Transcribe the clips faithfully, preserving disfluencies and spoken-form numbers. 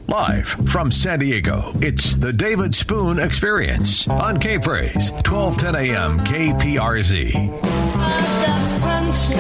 Live from San Diego, it's the David Spoon Experience on K-Praise, twelve ten a.m. K P R Z. I've got sunshine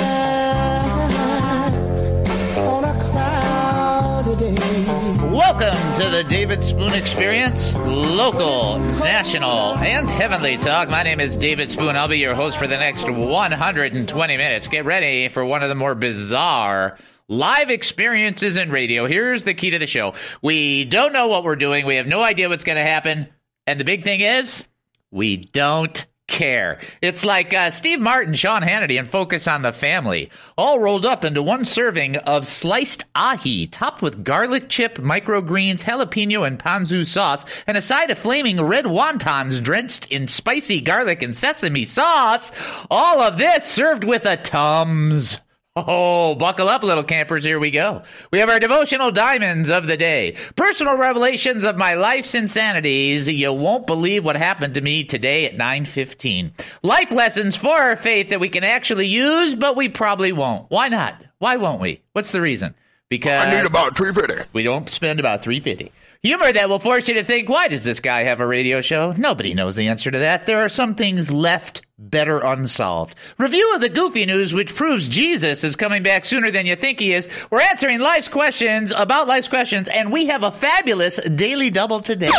on a cloudy day. Welcome to the David Spoon Experience, local, national, and heavenly talk. My name is David Spoon. I'll be your host for the next one hundred twenty minutes. Get ready for one of the more bizarre live experiences in radio. Here's the key to the show. We don't know what we're doing. We have no idea what's going to happen. And the big thing is, we don't care. It's like uh, Steve Martin, Sean Hannity, and Focus on the Family, all rolled up into one serving of sliced ahi, topped with garlic chip, microgreens, jalapeno, and ponzu sauce, and a side of flaming red wontons drenched in spicy garlic and sesame sauce. All of this served with a Tums. Oh, buckle up, little campers. Here we go. We have our devotional diamonds of the day. Personal revelations of my life's insanities. You won't believe what happened to me today at nine fifteen. Life lessons for our faith that we can actually use, but we probably won't. Why not? Why won't we? What's the reason? Because I need about three fifty. We don't spend about three fifty. Humor that will force you to think, why does this guy have a radio show? Nobody knows the answer to that. There are some things left better unsolved. Review of the goofy news, which proves Jesus is coming back sooner than you think he is. We're answering life's questions about life's questions, and we have a fabulous daily double today.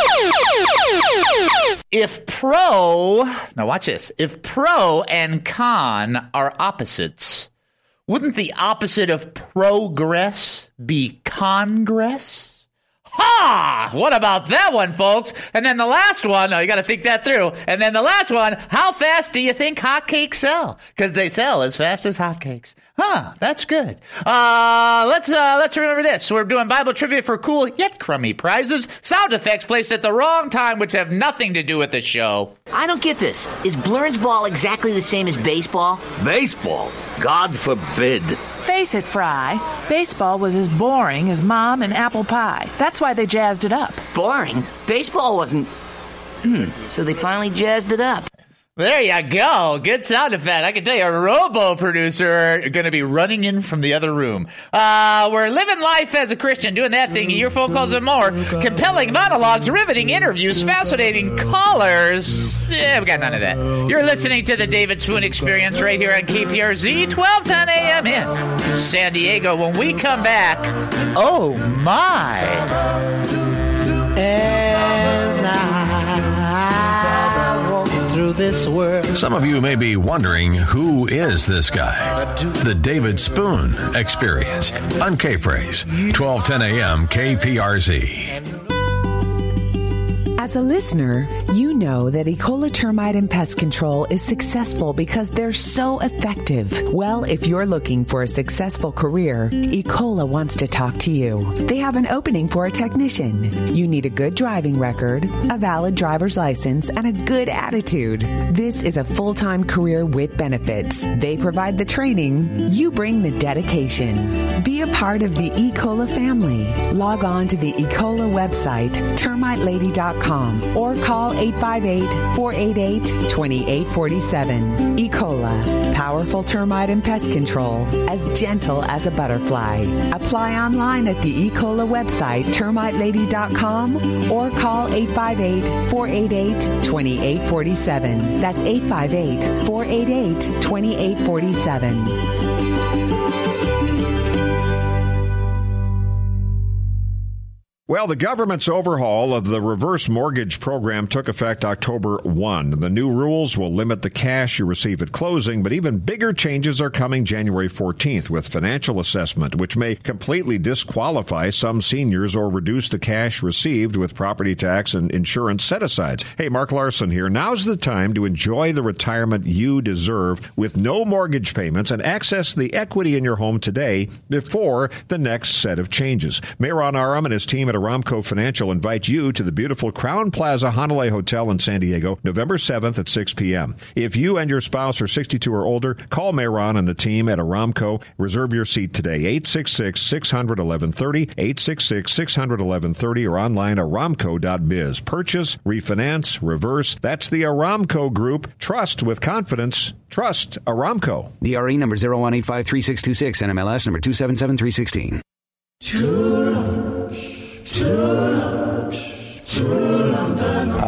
If pro, now watch this, if pro and con are opposites, wouldn't the opposite of progress be congress? Ha! What about that one, folks? And then the last one, oh, you got to think that through. And then the last one, how fast do you think hotcakes sell? Because they sell as fast as hotcakes. Huh, that's good. Uh, let's uh, let's remember this. We're doing Bible trivia for cool yet crummy prizes. Sound effects placed at the wrong time, which have nothing to do with the show. I don't get this. Is Blurns ball exactly the same as baseball? Baseball? God forbid. Face it, Fry. Baseball was as boring as Mom and apple pie. That's why they jazzed it up. Boring? Baseball wasn't... Hmm, so they finally jazzed it up. There you go. Good sound effect. I can tell you, a robo producer going to be running in from the other room. Uh, we're living life as a Christian, doing that thing your phone calls and more. Compelling monologues, riveting interviews, fascinating callers. Yeah, we got none of that. You're listening to the David Spoon Experience right here on K P R Z, twelve ten a.m. in San Diego. When we come back, oh my. As I walk through this world. Some of you may be wondering, who is this guy? The David Spoon Experience on K-Praise, twelve ten a.m. K P R Z. As a listener, you know that Ecola Termite and Pest Control is successful because they're so effective. Well, if you're looking for a successful career, Ecola wants to talk to you. They have an opening for a technician. You need a good driving record, a valid driver's license, and a good attitude. This is a full-time career with benefits. They provide the training. You bring the dedication. Be a part of the Ecola family. Log on to the Ecola website, termite lady dot com. Or call eight five eight, four eight eight, two eight four seven. Ecola, powerful termite and pest control, as gentle as a butterfly. Apply online at the Ecola website, termite lady dot com, or call eight five eight, four eight eight, two eight four seven. That's eight five eight, four eight eight, two eight four seven. Well, the government's overhaul of the reverse mortgage program took effect October first. The new rules will limit the cash you receive at closing, but even bigger changes are coming January fourteenth with financial assessment, which may completely disqualify some seniors or reduce the cash received with property tax and insurance set-asides. Hey, Mark Larson here. Now's the time to enjoy the retirement you deserve with no mortgage payments and access the equity in your home today before the next set of changes. Mayron Aram and his team at Aramco Financial invite you to the beautiful Crown Plaza Honolulu Hotel in San Diego, November seventh at six p.m. If you and your spouse are sixty-two or older, call Mayron and the team at Aramco. Reserve your seat today, eight six six, six hundred, eleven thirty, eight six six, six hundred, eleven thirty, or online aramco dot biz. Purchase, refinance, reverse. That's the Aramco Group. Trust with confidence. Trust Aramco. D R E number zero one eight five three six two six, N M L S number two seven seven three one six. Too long, too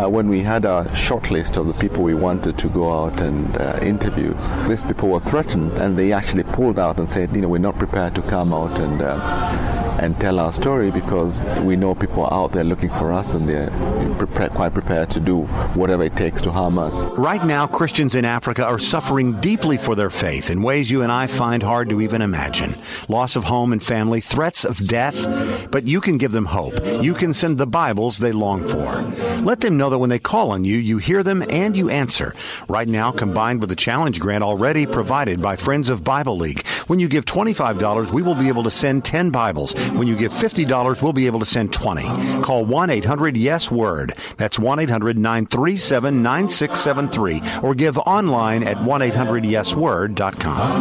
uh, when we had a short list of the people we wanted to go out and uh, interview, these people were threatened, and they actually pulled out and said, you know, we're not prepared to come out and uh, and tell our story because we know people are out there looking for us, and they're prepared, quite prepared to do whatever it takes to harm us. Right now, Christians in Africa are suffering deeply for their faith in ways you and I find hard to even imagine. Loss of home and family, threats of death, but you can give them hope. You can send the Bibles they long for. Let them know that when they call on you, you hear them and you answer. Right now, combined with the challenge grant already provided by Friends of Bible League, when you give twenty-five dollars, we will be able to send ten Bibles. When you give fifty dollars, we'll be able to send twenty. Call one eight hundred yes word. That's one eight hundred nine three seven nine six seven three, or give online at one eight hundred yes word dot com.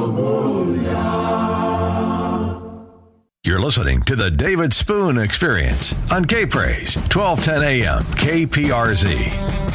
You're listening to the David Spoon Experience on K-Praise, twelve ten a.m. K P R Z.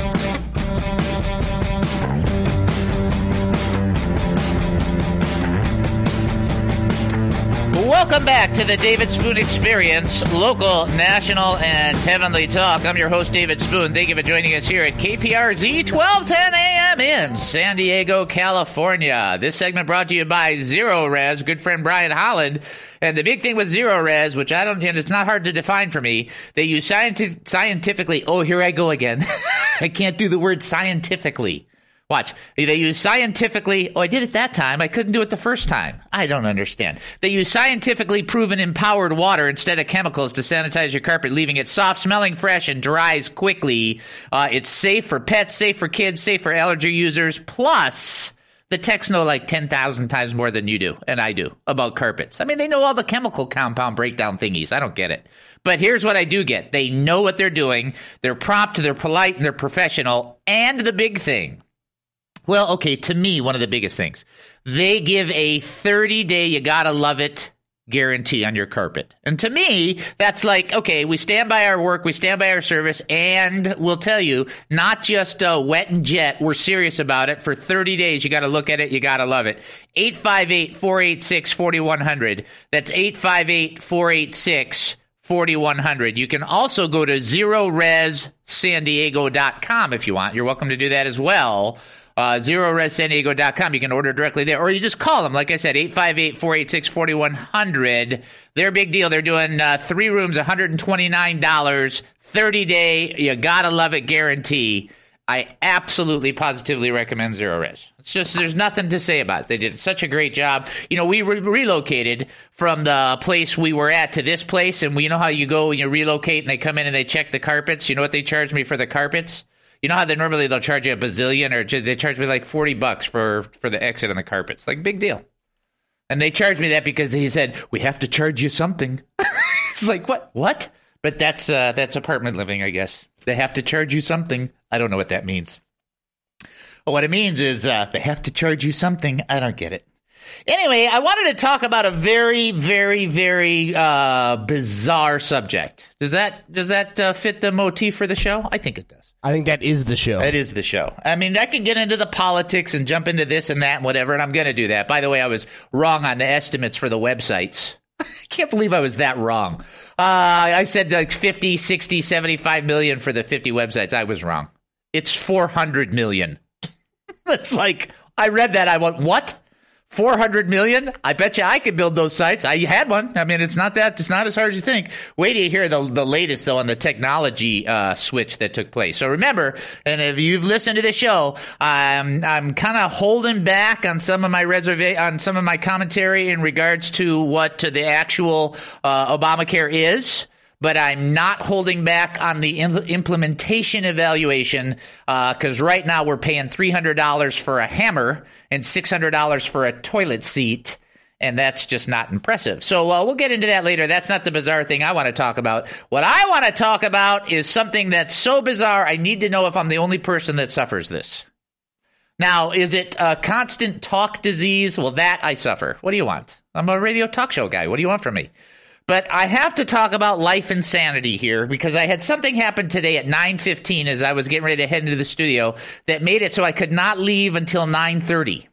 Welcome back to the David Spoon Experience, local, national, and heavenly talk. I'm your host, David Spoon. Thank you for joining us here at K P R Z, twelve ten a.m. in San Diego, California. This segment brought to you by Zero Res, good friend Brian Holland. And the big thing with Zero Res, which I don't, and it's not hard to define for me, they use scienti- scientifically, oh, here I go again. I can't do the word scientifically. Watch. They use scientifically, oh, I did it that time. I couldn't do it the first time. I don't understand. They use scientifically proven empowered water instead of chemicals to sanitize your carpet, leaving it soft, smelling fresh, and dries quickly. Uh, it's safe for pets, safe for kids, safe for allergy users. Plus, the techs know like ten thousand times more than you do and I do about carpets. I mean, they know all the chemical compound breakdown thingies. I don't get it. But here's what I do get. They know what they're doing. They're prompt, they're polite, and they're professional. And the big thing. Well, okay, to me, one of the biggest things, they give a thirty-day, you gotta love it guarantee on your carpet. And to me, that's like, okay, we stand by our work, we stand by our service, and we'll tell you, not just uh, wet and jet, we're serious about it. For thirty days, you gotta look at it, you gotta love it. eight five eight, four eight six, four one zero zero. That's eight five eight, four eight six, four one zero zero. You can also go to zero res san diego dot com if you want. You're welcome to do that as well. Uh, zero res san diego dot com. You can order directly there, or you just call them. Like I said, eight five eight, four eight six, four one zero zero. They're a big deal. They're doing uh, three rooms, one hundred twenty-nine dollars, thirty-day, you gotta love it guarantee. I absolutely, positively recommend Zero Res. It's just, there's nothing to say about it. They did such a great job. You know, we re- relocated from the place we were at to this place, and we, you know how you go and you relocate and they come in and they check the carpets? You know what they charged me for the carpets? You know how they normally they'll charge you a bazillion, or they charge me like forty bucks for, for the exit on the carpets. Like, big deal. And they charged me that because he said, we have to charge you something. It's like, what? What? But that's uh, that's apartment living, I guess. They have to charge you something. I don't know what that means. Well, what it means is uh, they have to charge you something. I don't get it. Anyway, I wanted to talk about a very, very, very uh, bizarre subject. Does that does that uh, fit the motif for the show? I think it does. I think that is the show. It is the show. I mean, I can get into the politics and jump into this and that and whatever, and I'm going to do that. By the way, I was wrong on the estimates for the websites. I can't believe I was that wrong. Uh, I said like fifty, sixty, seventy-five million for the fifty websites. I was wrong. It's four hundred million. It's like, I read that. I went, what? four hundred million? I bet you I could build those sites. I had one. I mean, it's not that, it's not as hard as you think. Wait till you hear the, the latest, though, on the technology uh, switch that took place. So remember, and if you've listened to this show, um, I'm kind of holding back on some of my reserva- on some of my commentary in regards to what the actual uh, Obamacare is. But I'm not holding back on the implementation evaluation because uh, right now we're paying three hundred dollars for a hammer and six hundred dollars for a toilet seat, and that's just not impressive. So uh, we'll get into that later. That's not the bizarre thing I want to talk about. What I want to talk about is something that's so bizarre, I need to know if I'm the only person that suffers this. Now, is it a constant talk disease? Well, that I suffer. What do you want? I'm a radio talk show guy. What do you want from me? But I have to talk about life insanity here because I had something happen today at nine fifteen as I was getting ready to head into the studio that made it so I could not leave until nine thirty.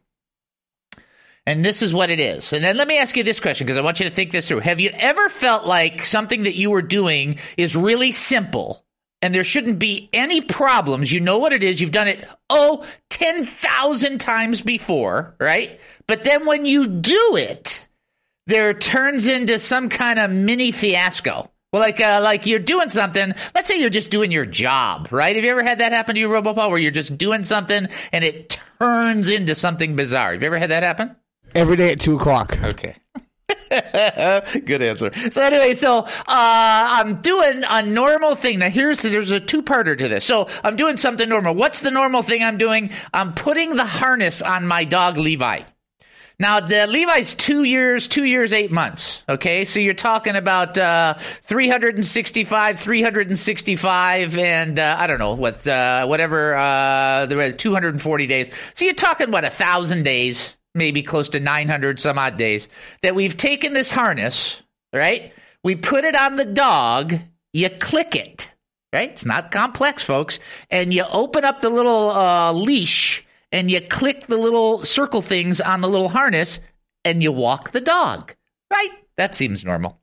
And this is what it is. And then let me ask you this question because I want you to think this through. Have you ever felt like something that you were doing is really simple and there shouldn't be any problems. You know what it is. You've done it, oh, ten thousand times before, right? But then when you do it, there turns into some kind of mini fiasco. Well, like uh, like you're doing something. Let's say you're just doing your job, right? Have you ever had that happen to you, RoboPaul, where you're just doing something and it turns into something bizarre? Have you ever had that happen? Every day at two o'clock. Okay. Good answer. So anyway, so uh, I'm doing a normal thing. Now here's there's a two-parter to this. So I'm doing something normal. What's the normal thing I'm doing? I'm putting the harness on my dog Levi. Now the Levi's two years, two years, eight months. Okay, so you're talking about uh, three hundred sixty-five, three hundred sixty-five, and uh, I don't know what uh, whatever uh, there were two hundred forty days. So you're talking what a thousand days. Maybe close to nine hundred some odd days, that we've taken this harness, right? We put it on the dog, you click it, right? It's not complex, folks. And you open up the little uh, leash and you click the little circle things on the little harness and you walk the dog, right? That seems normal.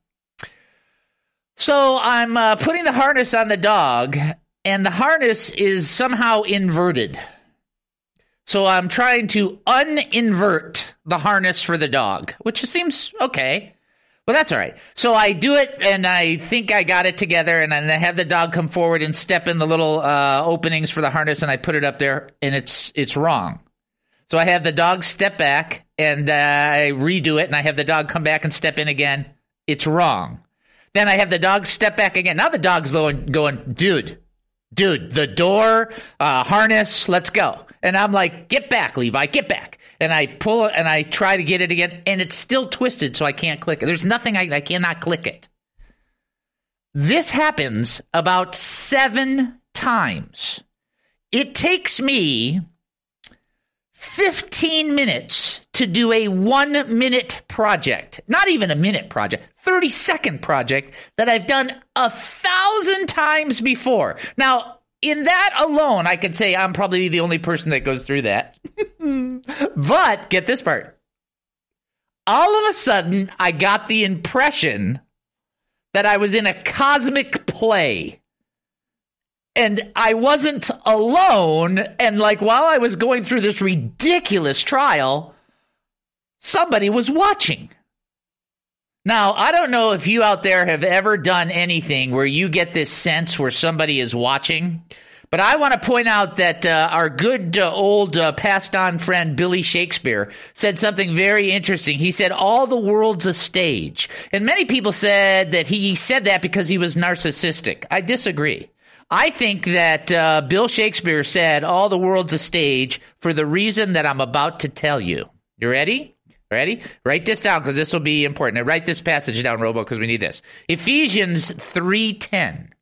So I'm uh, putting the harness on the dog and the harness is somehow inverted. So I'm trying to uninvert the harness for the dog, which seems okay. Well, that's all right. So I do it, and I think I got it together, and I have the dog come forward and step in the little uh, openings for the harness, and I put it up there, and it's it's wrong. So I have the dog step back, and uh, I redo it, and I have the dog come back and step in again. It's wrong. Then I have the dog step back again. Now the dog's going, going dude, dude, the door, uh, harness, let's go. And I'm like, get back, Levi, get back. And I pull it and I try to get it again, and it's still twisted, so I can't click it. There's nothing, I, I cannot click it. This happens about seven times. It takes me fifteen minutes to do a one-minute project. Not even a minute project, thirty-second project that I've done a thousand times before. Now, in that alone, I could say I'm probably the only person that goes through that. But get this part. All of a sudden, I got the impression that I was in a cosmic play. And I wasn't alone. And like while I was going through this ridiculous trial, somebody was watching. Now, I don't know if you out there have ever done anything where you get this sense where somebody is watching, but I want to point out that uh, our good uh, old uh, passed on friend Billy Shakespeare said something very interesting. He said, all the world's a stage. And many people said that he said that because he was narcissistic. I disagree. I think that uh, Bill Shakespeare said all the world's a stage for the reason that I'm about to tell you. You ready? Ready? Write this down because this will be important. Now, write this passage down, Robo, because we need this. Ephesians three ten.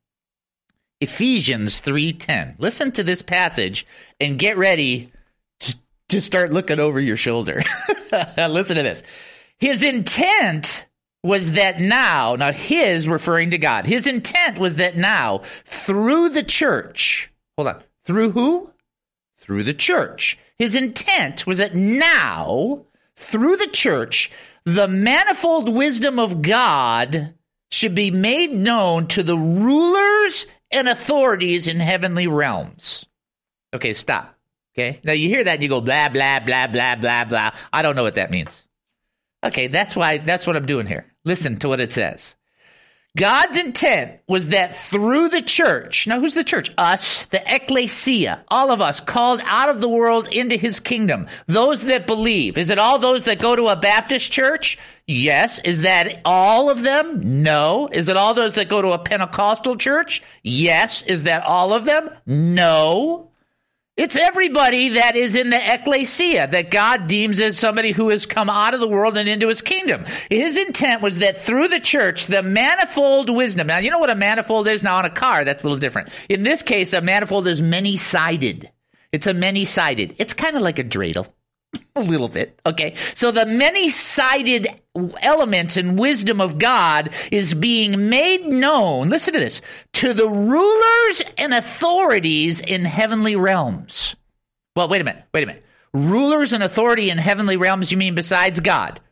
Ephesians three ten. Listen to this passage and get ready to, to start looking over your shoulder. Listen to this. His intent was that now, now his referring to God, his intent was that now through the church, hold on, through who? Through the church. His intent was that now, through the church, the manifold wisdom of God should be made known to the rulers and authorities in heavenly realms. Okay, stop. Okay, now you hear that and you go blah, blah, blah, blah, blah, blah. I don't know what that means. Okay, that's why, that's what I'm doing here. Listen to what it says. God's intent was that through the church, now who's the church? Us, the ecclesia, all of us called out of the world into his kingdom. Those that believe. Is it all those that go to a Baptist church? Yes. Is that all of them? No. Is it all those that go to a Pentecostal church? Yes. Is that all of them? No. It's everybody that is in the ecclesia that God deems as somebody who has come out of the world and into his kingdom. His intent was that through the church, the manifold wisdom. Now, you know what a manifold is? Now, on a car, that's a little different. In this case, a manifold is many-sided. It's a many-sided. It's kind of like a dreidel. A little bit. Okay. So the many-sided elements and wisdom of God is being made known, listen to this, to the rulers and authorities in heavenly realms. Well, wait a minute. Wait a minute. Rulers and authority in heavenly realms, you mean besides God?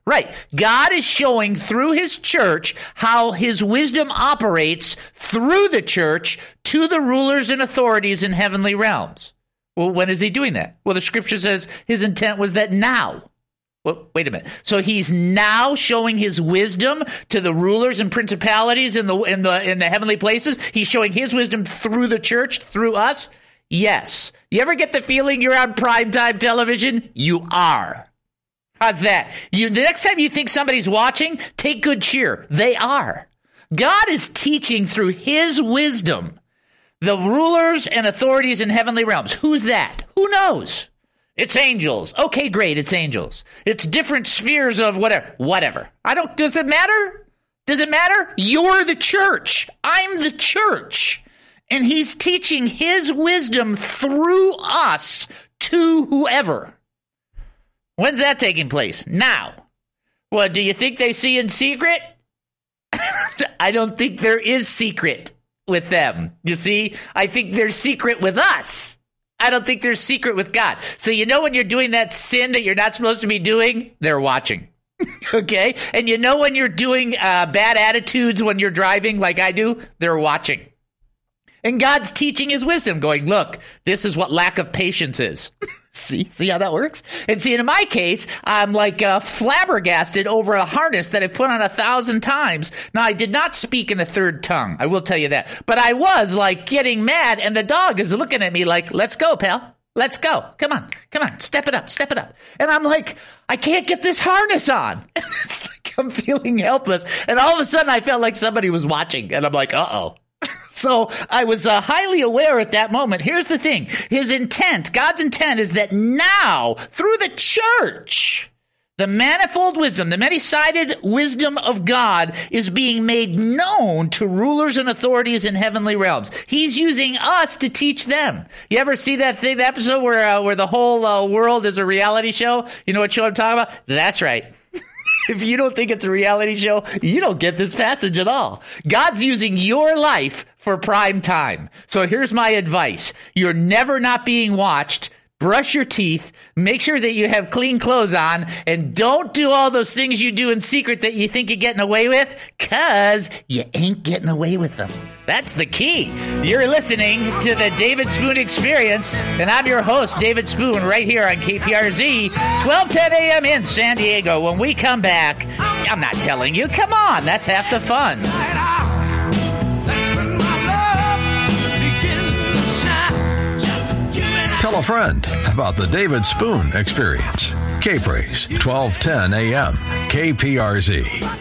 Right. God is showing through his church how his wisdom operates through the church to the rulers and authorities in heavenly realms. Well, when is he doing that? Well, the scripture says his intent was that now. Well, wait a minute. So he's now showing his wisdom to the rulers and principalities in the in the in the heavenly places. He's showing his wisdom through the church, through us. Yes. You ever get the feeling you're on primetime television? You are. How's that? You, the next time you think somebody's watching, take good cheer. They are. God is teaching through his wisdom the rulers and authorities in heavenly realms. Who's that? Who knows? It's angels. Okay, great. It's angels. It's different spheres of whatever. Whatever. I don't, does it matter? Does it matter? You're the church. I'm the church. And he's teaching his wisdom through us to whoever. When's that taking place? Now. Well, do you think they see in secret? I don't think there is secret with them. You see, I think there's secret with us. I don't think there's secret with God. So you know when you're doing that sin that you're not supposed to be doing? They're watching. Okay? And you know when you're doing uh, bad attitudes when you're driving like I do? They're watching. And God's teaching his wisdom, going, look, this is what lack of patience is. See, see how that works? And see, in my case, I'm like uh, flabbergasted over a harness that I've put on a thousand times. Now, I did not speak in a third tongue. I will tell you that. But I was like getting mad, and the dog is looking at me like, let's go, pal. Let's go. Come on. Come on. Step it up. Step it up. And I'm like, I can't get this harness on. It's like I'm feeling helpless. And all of a sudden, I felt like somebody was watching. And I'm like, uh-oh. So I was uh, highly aware at that moment. Here's the thing. His intent, God's intent is that now, through the church, the manifold wisdom, the many-sided wisdom of God is being made known to rulers and authorities in heavenly realms. He's using us to teach them. You ever see that thing, the episode where, uh, where the whole uh, world is a reality show? You know what show I'm talking about? That's right. If you don't think it's a reality show, you don't get this passage at all. God's using your life for prime time. So here's my advice. You're never not being watched. Brush your teeth. Make sure that you have clean clothes on. And don't do all those things you do in secret that you think you're getting away with, because you ain't getting away with them. That's the key. You're listening to the David Spoon Experience, and I'm your host, David Spoon, right here on K P R Z, twelve ten a.m. in San Diego. When we come back, I'm not telling you. Come on, that's half the fun. Tell a friend about the David Spoon Experience. K-Praise, twelve ten a.m. K P R Z.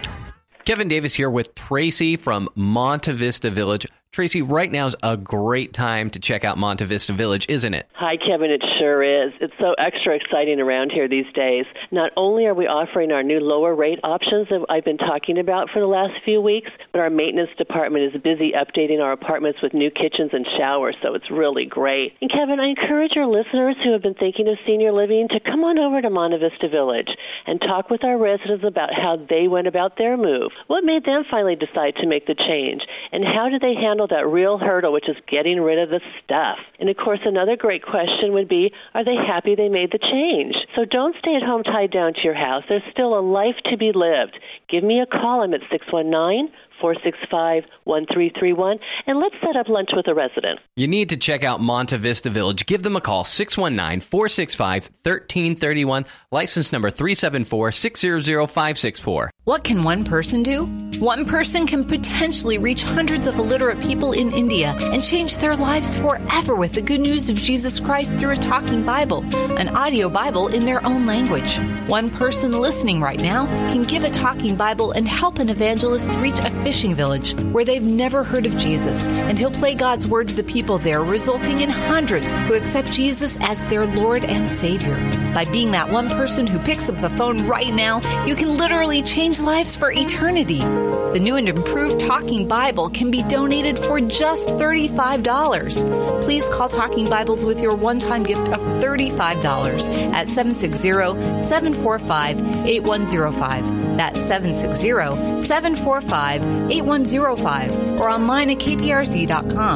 Kevin Davis here with Tracy from Monte Vista Village. Tracy, right now is a great time to check out Monte Vista Village, isn't it? Hi, Kevin. It sure is. It's so extra exciting around here these days. Not only are we offering our new lower rate options that I've been talking about for the last few weeks, but our maintenance department is busy updating our apartments with new kitchens and showers, so it's really great. And Kevin, I encourage your listeners who have been thinking of senior living to come on over to Monte Vista Village and talk with our residents about how they went about their move. What made them finally decide to make the change? And how did they handle that real hurdle, which is getting rid of the stuff? And of course, another great question would be, are they happy they made the change? So don't stay at home tied down to your house. There's still a life to be lived. Give me a call. I'm at six one nine, four six five, one three three one, and let's set up lunch with a resident. You need to check out Monte Vista Village. Give them a call, six one nine, four six five, one three three one, license number three seven four, six zero zero five six four. What can one person do? One person can potentially reach hundreds of illiterate people in India and change their lives forever with the good news of Jesus Christ through a talking Bible, an audio Bible in their own language. One person listening right now can give a talking Bible and help an evangelist reach a fishing village where they've never heard of Jesus, and he'll play God's word to the people there, resulting in hundreds who accept Jesus as their Lord and Savior. By being that one person who picks up the phone right now, you can literally change lives for eternity. The new and improved Talking Bible can be donated for just thirty-five dollars. Please call Talking Bibles with your one-time gift of thirty-five dollars at seven six zero, seven four five, eight one zero five. That's seven six zero, seven four five, eight one zero five, or online at k p r z dot com.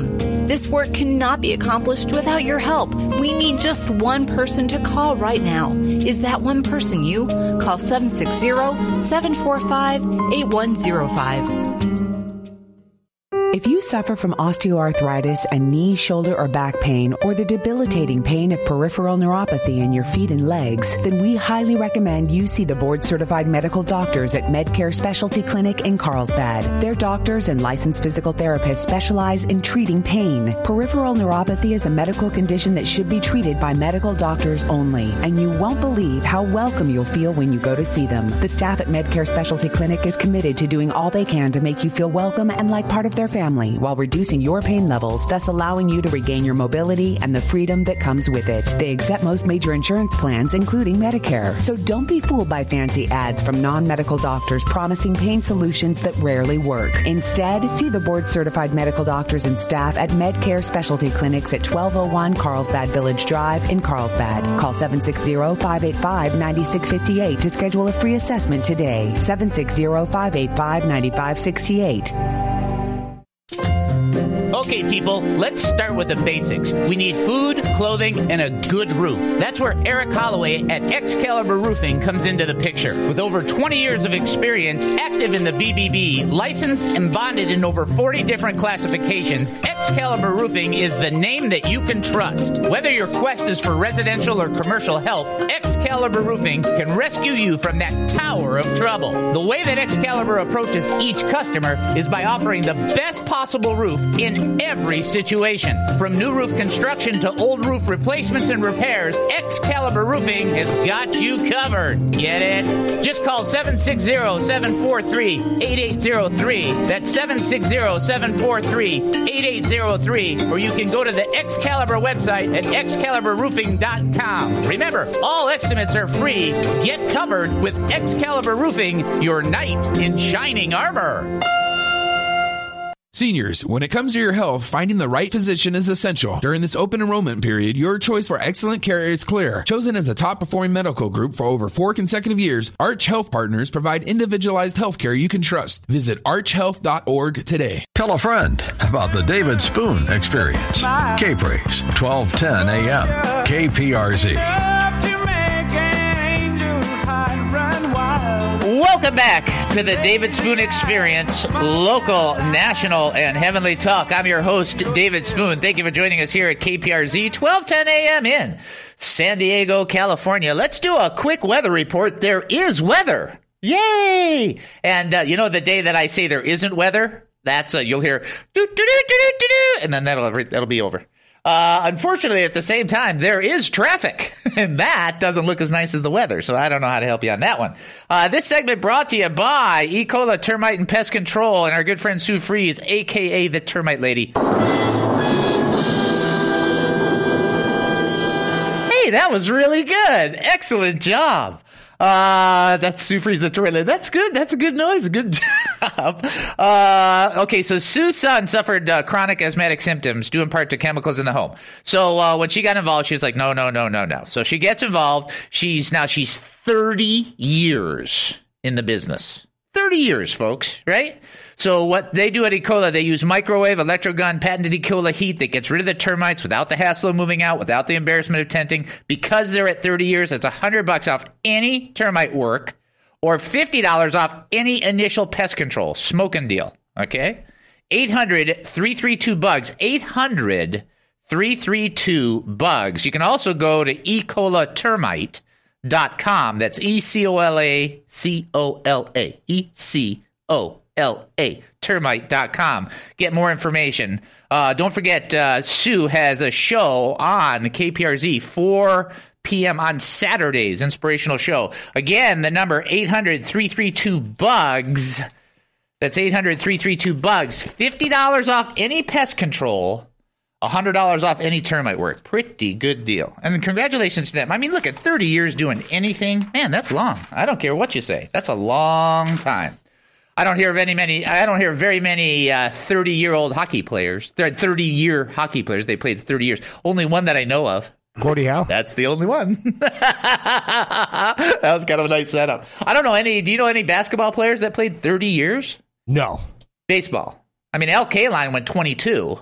This work cannot be accomplished without your help. We need just one person to call right now. Is that one person you? Call seven six zero, seven four five, eight one zero five. If you suffer from osteoarthritis and knee, shoulder, or back pain, or the debilitating pain of peripheral neuropathy in your feet and legs, then we highly recommend you see the board-certified medical doctors at MedCare Specialty Clinic in Carlsbad. Their doctors and licensed physical therapists specialize in treating pain. Peripheral neuropathy is a medical condition that should be treated by medical doctors only, and you won't believe how welcome you'll feel when you go to see them. The staff at MedCare Specialty Clinic is committed to doing all they can to make you feel welcome and like part of their family. Family while reducing your pain levels, thus allowing you to regain your mobility and the freedom that comes with it. They accept most major insurance plans, including Medicare. So don't be fooled by fancy ads from non-medical doctors promising pain solutions that rarely work. Instead, see the board-certified medical doctors and staff at MedCare Specialty Clinics at twelve oh one Carlsbad Village Drive in Carlsbad. Call seven six zero, five eight five, nine six five eight to schedule a free assessment today. seven six zero, five eight five, nine five six eight. Okay, people, let's start with the basics. We need food, clothing, and a good roof. That's where Eric Holloway at Excalibur Roofing comes into the picture. With over twenty years of experience, active in the B B B, licensed and bonded in over forty different classifications, Excalibur Roofing is the name that you can trust. Whether your quest is for residential or commercial help, Excalibur Roofing can rescue you from that tower of trouble. The way that Excalibur approaches each customer is by offering the best possible roof in every situation. From new roof construction to old roof replacements and repairs, Excalibur Roofing has got you covered. Get it? Just call seven six zero, seven four three, eight eight zero three. That's seven six zero, seven four three, eight eight zero three. Or you can go to the Excalibur website at excalibur roofing dot com. Remember, all estimates are free. Get covered with Excalibur Roofing, your knight in shining armor. Seniors, when it comes to your health, finding the right physician is essential. During this open enrollment period, your choice for excellent care is clear. Chosen as a top-performing medical group for over four consecutive years, Arch Health Partners provide individualized health care you can trust. Visit arch health dot org today. Tell a friend about the David Spoon Experience. K-Praise, twelve ten a.m. K P R Z. Welcome back to the David Spoon Experience, local, national, and heavenly talk. I'm your host, David Spoon. Thank you for joining us here at K P R Z, twelve ten a.m. in San Diego, California. Let's do a quick weather report. There is weather. Yay! And uh, you know the day that I say there isn't weather? That's, uh, you'll hear, doo, doo, doo, doo, doo, doo, and then that'll, that'll be over. Uh, unfortunately, at the same time, there is traffic, and that doesn't look as nice as the weather, so I don't know how to help you on that one. Uh, this segment brought to you by E. Cola Termite and Pest Control and our good friend Sue Fries, a k a the Termite Lady. Hey, that was really good. Excellent job. Uh, that's Sue Fries, the Termite Lady. That's good. That's a good noise. A good job. Uh, okay, so Sue's son suffered uh, chronic asthmatic symptoms due in part to chemicals in the home. So uh, when she got involved, she was like, no, no, no, no, no. So she gets involved. She's now she's thirty years in the business. thirty years, folks, right? So what they do at E. Cola, they use microwave, electrogun, patented E. Cola heat that gets rid of the termites without the hassle of moving out, without the embarrassment of tenting. Because they're at thirty years, it's one hundred bucks off any termite work or fifty dollars off any initial pest control. Smoking deal, okay? eight hundred, three three two, bugs. eight hundred, three three two, bugs. You can also go to e cola termite dot com. That's E C O L A C O L A. E C O L A. termite dot com. Get more information. Uh, don't forget, uh, Sue has a show on K P R Z, four p.m. on Saturdays. Inspirational show. Again, the number eight hundred, three three two, bugs. That's eight hundred, three three two, bugs. fifty dollars off any pest control. one hundred dollars off any termite work. Pretty good deal. And congratulations to them. I mean, look at thirty years doing anything. Man, that's long. I don't care what you say. That's a long time. I don't hear of any many. I don't hear very many uh, thirty-year-old hockey players. They're thirty-year hockey players. They played thirty years. Only one that I know of. Gordie Howe. That's the only one. That was kind of a nice setup. I don't know any. Do you know any basketball players that played thirty years? No. Baseball. I mean, Al Kaline went twenty-two.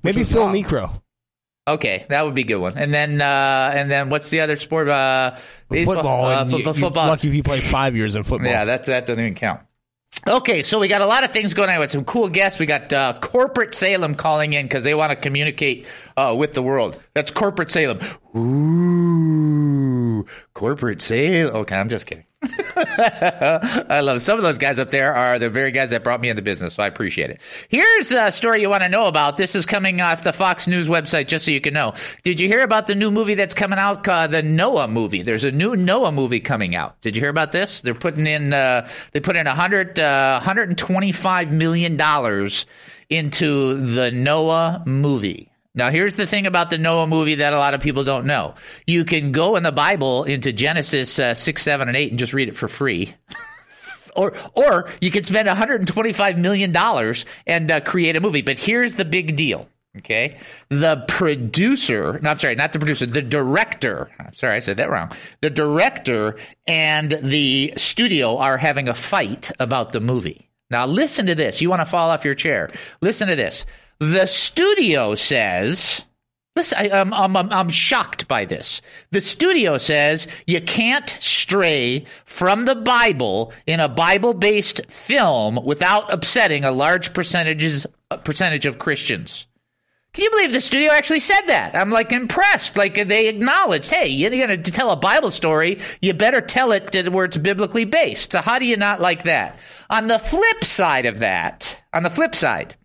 Maybe was Phil wrong. Necro. Okay, that would be a good one. And then, uh, and then, what's the other sport? Uh, baseball, Football. Uh, and fo- you- football. You're lucky if you play five years in football. Yeah, that's that doesn't even count. Okay, so we got a lot of things going on with some cool guests. We got uh, Corporate Salem calling in because they want to communicate uh, with the world. That's Corporate Salem. Ooh, Corporate Salem. Okay, I'm just kidding. I love it. Some of those guys up there are the very guys that brought me in the business, so I appreciate it. Here's a story you want to know about. This is coming off the Fox News website, just so you can know. Did you hear about the new movie that's coming out, uh, the Noah movie? There's a new Noah movie coming out. Did you hear about this? They're putting in, uh, they put in one hundred, uh, one hundred twenty-five million dollars into the Noah movie. Now, here's the thing about the Noah movie that a lot of people don't know. You can go in the Bible into Genesis uh, six, seven, and eight and just read it for free. or or you can spend one hundred twenty-five million dollars and uh, create a movie. But here's the big deal, okay? The producer, no, I'm sorry, not the producer, the director. I'm sorry, I said that wrong. The director and the studio are having a fight about the movie. Now, listen to this. You want to fall off your chair. Listen to this. The studio says, listen, I, I'm, I'm, I'm shocked by this. The studio says you can't stray from the Bible in a Bible-based film without upsetting a large percentages, percentage of Christians. Can you believe the studio actually said that? I'm like impressed. Like they acknowledged, hey, you're going to tell a Bible story, you better tell it to where it's biblically based. So how do you not like that? On the flip side of that, on the flip side,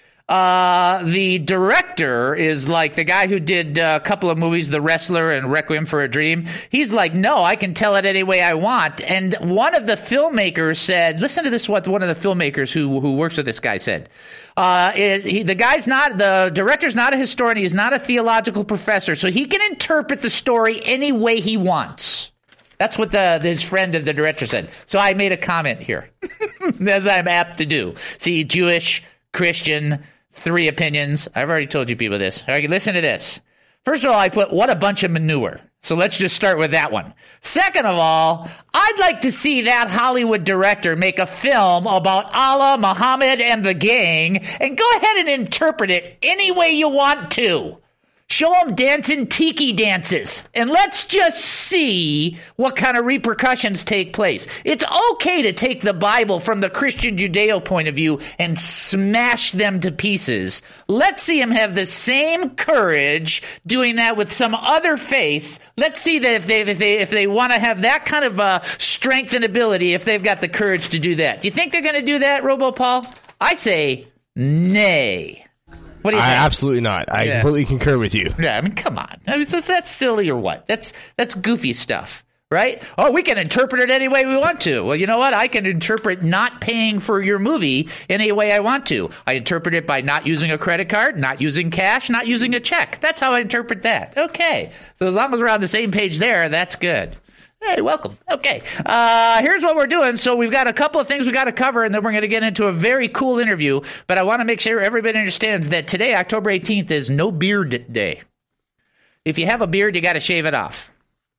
Uh, the director is like the guy who did uh, a couple of movies, The Wrestler and Requiem for a Dream. He's like, no, I can tell it any way I want. And one of the filmmakers said, listen to this, what one of the filmmakers who, who works with this guy said. Uh, it, he, the guy's not, the director's not a historian. He's not a theological professor. So he can interpret the story any way he wants. That's what the, his friend of the director said. So I made a comment here, as I'm apt to do. See, Jewish, Christian, three opinions. I've already told you people this. All right, listen to this. First of all, I put, what a bunch of manure. So let's just start with that one. Second of all, I'd like to see that Hollywood director make a film about Allah, Muhammad, and the gang, and go ahead and interpret it any way you want to. Show them dancing tiki dances, and let's just see what kind of repercussions take place. It's okay to take the Bible from the Christian Judeo point of view and smash them to pieces. Let's see him have the same courage doing that with some other faiths. Let's see that if they if they if they want to have that kind of uh, strength and ability, if they've got the courage to do that. Do you think they're going to do that, Robo Paul? I say nay. What do you I, think? absolutely not. I Yeah. completely concur with you. Yeah, I mean, come on. I mean, so that's silly or what? That's that's goofy stuff, right? Oh, we can interpret it any way we want to. Well, you know what? I can interpret not paying for your movie any way I want to. I interpret it by not using a credit card, not using cash, not using a check. That's how I interpret that. Okay. So as long as we're on the same page there, that's good. Hey, welcome. Okay. Uh, here's what we're doing. So we've got a couple of things we got to cover, and then we're going to get into a very cool interview. But I want to make sure everybody understands that today, October eighteenth, is No Beard Day. If you have a beard, you got to shave it off.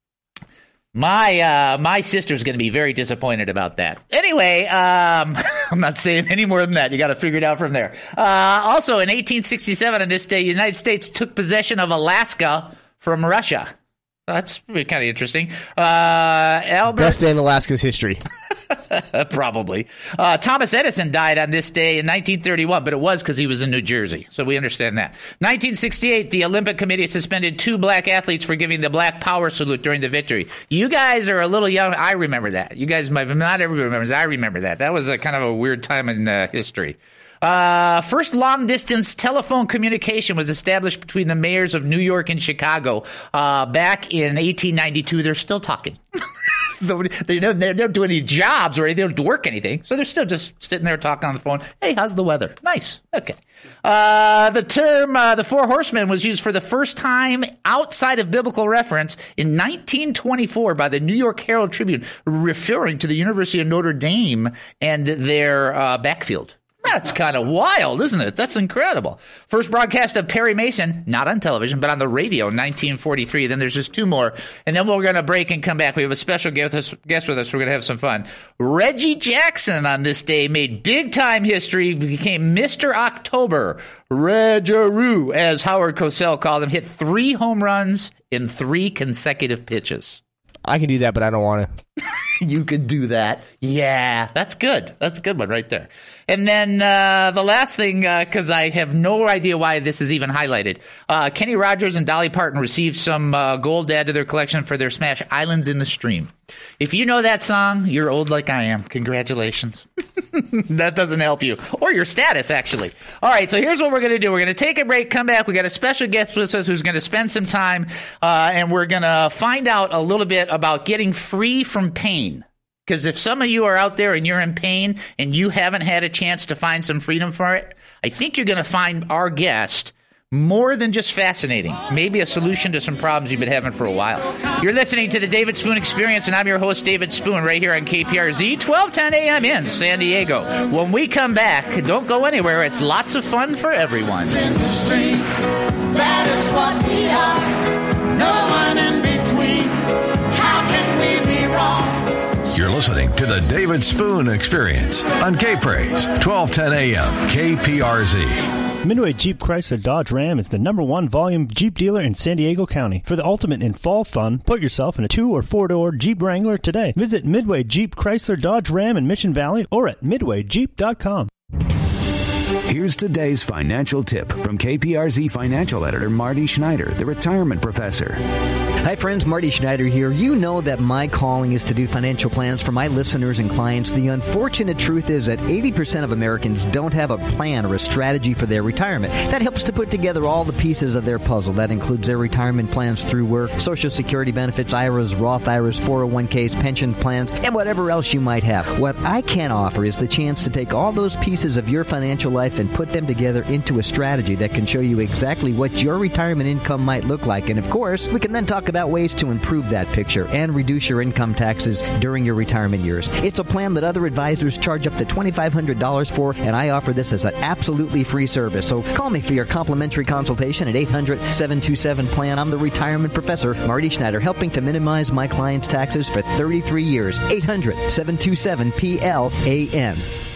My uh, my sister's going to be very disappointed about that. Anyway, um, I'm not saying any more than that. You got to figure it out from there. Uh, also, in eighteen sixty-seven, on this day, the United States took possession of Alaska from Russia. That's kind of interesting. Uh, Albert, Best day in Alaska's history. Probably. Uh, Thomas Edison died on this day in nineteen thirty-one, but it was because he was in New Jersey, so we understand that. nineteen sixty-eight, the Olympic Committee suspended two black athletes for giving the Black Power salute during the victory. You guys are a little young. I remember that. You guys might not everybody remembers. I remember that. That was a kind of a weird time in uh, history. Uh, first long-distance telephone communication was established between the mayors of New York and Chicago uh, back in eighteen ninety-two. They're still talking. they don't, they don't do any jobs or they don't work anything, so they're still just sitting there talking on the phone. Hey, how's the weather? Nice. Okay. Uh, the term uh, the Four Horsemen was used for the first time outside of biblical reference in nineteen twenty-four by the New York Herald Tribune, referring to the University of Notre Dame and their uh, backfield. That's kind of wild, isn't it? That's incredible. First broadcast of Perry Mason, not on television, but on the radio in nineteen forty-three. Then there's just two more. And then we're going to break and come back. We have a special guest with us. We're going to have some fun. Reggie Jackson on this day made big-time history, became Mister October. Regaroo, as Howard Cosell called him, hit three home runs in three consecutive pitches. I can do that, but I don't want to. You could do that. Yeah, that's good. That's a good one right there. And then uh, the last thing, because uh, I have no idea why this is even highlighted. Uh, Kenny Rogers and Dolly Parton received some uh, gold to add to their collection for their smash Islands in the Stream. If you know that song, you're old like I am. Congratulations. That doesn't help you. Or your status, actually. All right, so here's what we're going to do. We're going to take a break, come back. We got a special guest with us who's going to spend some time, uh, and we're going to find out a little bit about getting free from pain. Because if some of you are out there and you're in pain and you haven't had a chance to find some freedom for it, I think you're going to find our guest more than just fascinating. Maybe a solution to some problems you've been having for a while. You're listening to the David Spoon Experience, and I'm your host, David Spoon, right here on K P R Z, twelve ten a.m. in San Diego. When we come back, don't go anywhere. It's lots of fun for everyone. In the stream, that is what we are. No one in between. How can we be wrong? You're listening to the David Spoon Experience on K-Praise, twelve ten a.m. K P R Z. Midway Jeep Chrysler Dodge Ram is the number one volume Jeep dealer in San Diego County. For the ultimate in fall fun, put yourself in a two- or four-door Jeep Wrangler today. Visit Midway Jeep Chrysler Dodge Ram in Mission Valley or at midway jeep dot com. Here's today's financial tip from K P R Z financial editor Marty Schneider, the retirement professor. Hi friends, Marty Schneider here. You know that my calling is to do financial plans for my listeners and clients. The unfortunate truth is that eighty percent of Americans don't have a plan or a strategy for their retirement. That helps to put together all the pieces of their puzzle. That includes their retirement plans through work, Social Security benefits, I R As, Roth I R As, four oh one k's, pension plans, and whatever else you might have. What I can offer is the chance to take all those pieces of your financial life and put them together into a strategy that can show you exactly what your retirement income might look like. And of course, we can then talk about ways to improve that picture and reduce your income taxes during your retirement years. It's a plan that other advisors charge up to twenty-five hundred dollars for, and I offer this as an absolutely free service. So call me for your complimentary consultation at eight hundred, seven two seven, plan. I'm the retirement professor, Marty Schneider, helping to minimize my clients' taxes for thirty-three years. eight hundred, seven two seven, P L A N.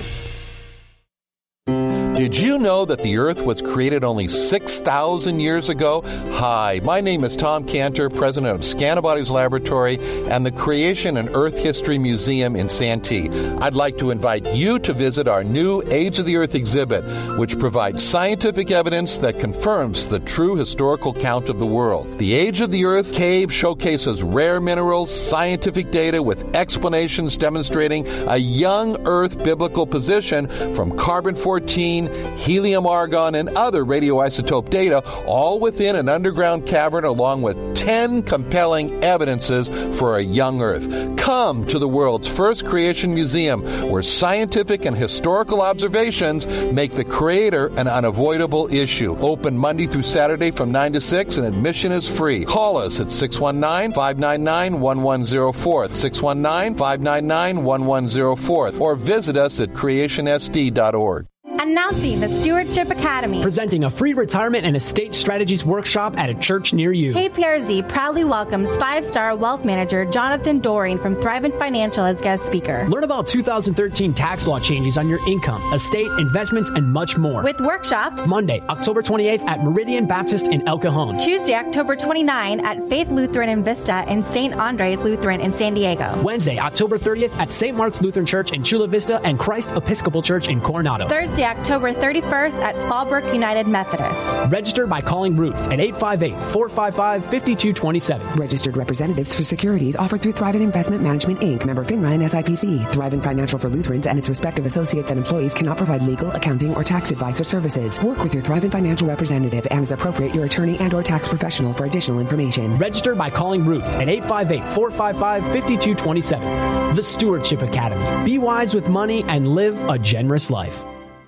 Did you know that the Earth was created only six thousand years ago? Hi, my name is Tom Cantor, president of Scantibodies Laboratory and the Creation and Earth History Museum in Santee. I'd like to invite you to visit our new Age of the Earth exhibit, which provides scientific evidence that confirms the true historical count of the world. The Age of the Earth cave showcases rare minerals, scientific data with explanations demonstrating a young Earth biblical position from carbon fourteen, helium, argon, and other radioisotope data, all within an underground cavern, along with ten compelling evidences for a young Earth. Come to the world's first creation museum, where scientific and historical observations make the Creator an unavoidable issue. Open Monday through Saturday from nine to six, and admission is free. Call us at six one nine, five nine nine, one one zero four, six one nine, five nine nine, one one zero four, or visit us at creation s d dot org. Announcing the Stewardship Academy. Presenting a free retirement and estate strategies workshop at a church near you. K P R Z proudly welcomes five-star wealth manager Jonathan Doring from Thrivent Financial as guest speaker. Learn about two thousand thirteen tax law changes on your income, estate, investments, and much more. With workshops. Monday, October twenty-eighth at Meridian Baptist in El Cajon. Tuesday, October twenty-ninth at Faith Lutheran in Vista and Saint Andres Lutheran in San Diego. Wednesday, October thirtieth at Saint Mark's Lutheran Church in Chula Vista and Christ Episcopal Church in Coronado. Thursday, October thirty-first at Fallbrook United Methodist. Register by calling Ruth at eight five eight, four five five, five two two seven. Registered representatives for securities offered through Thrivent Investment Management, Incorporated. Member FINRA and S I P C. Thrivent Financial for Lutherans and its respective associates and employees cannot provide legal, accounting, or tax advice or services. Work with your Thrivent Financial representative and, as appropriate, your attorney and or tax professional for additional information. Register by calling Ruth at eight five eight, four five five, five two two seven. The Stewardship Academy. Be wise with money and live a generous life.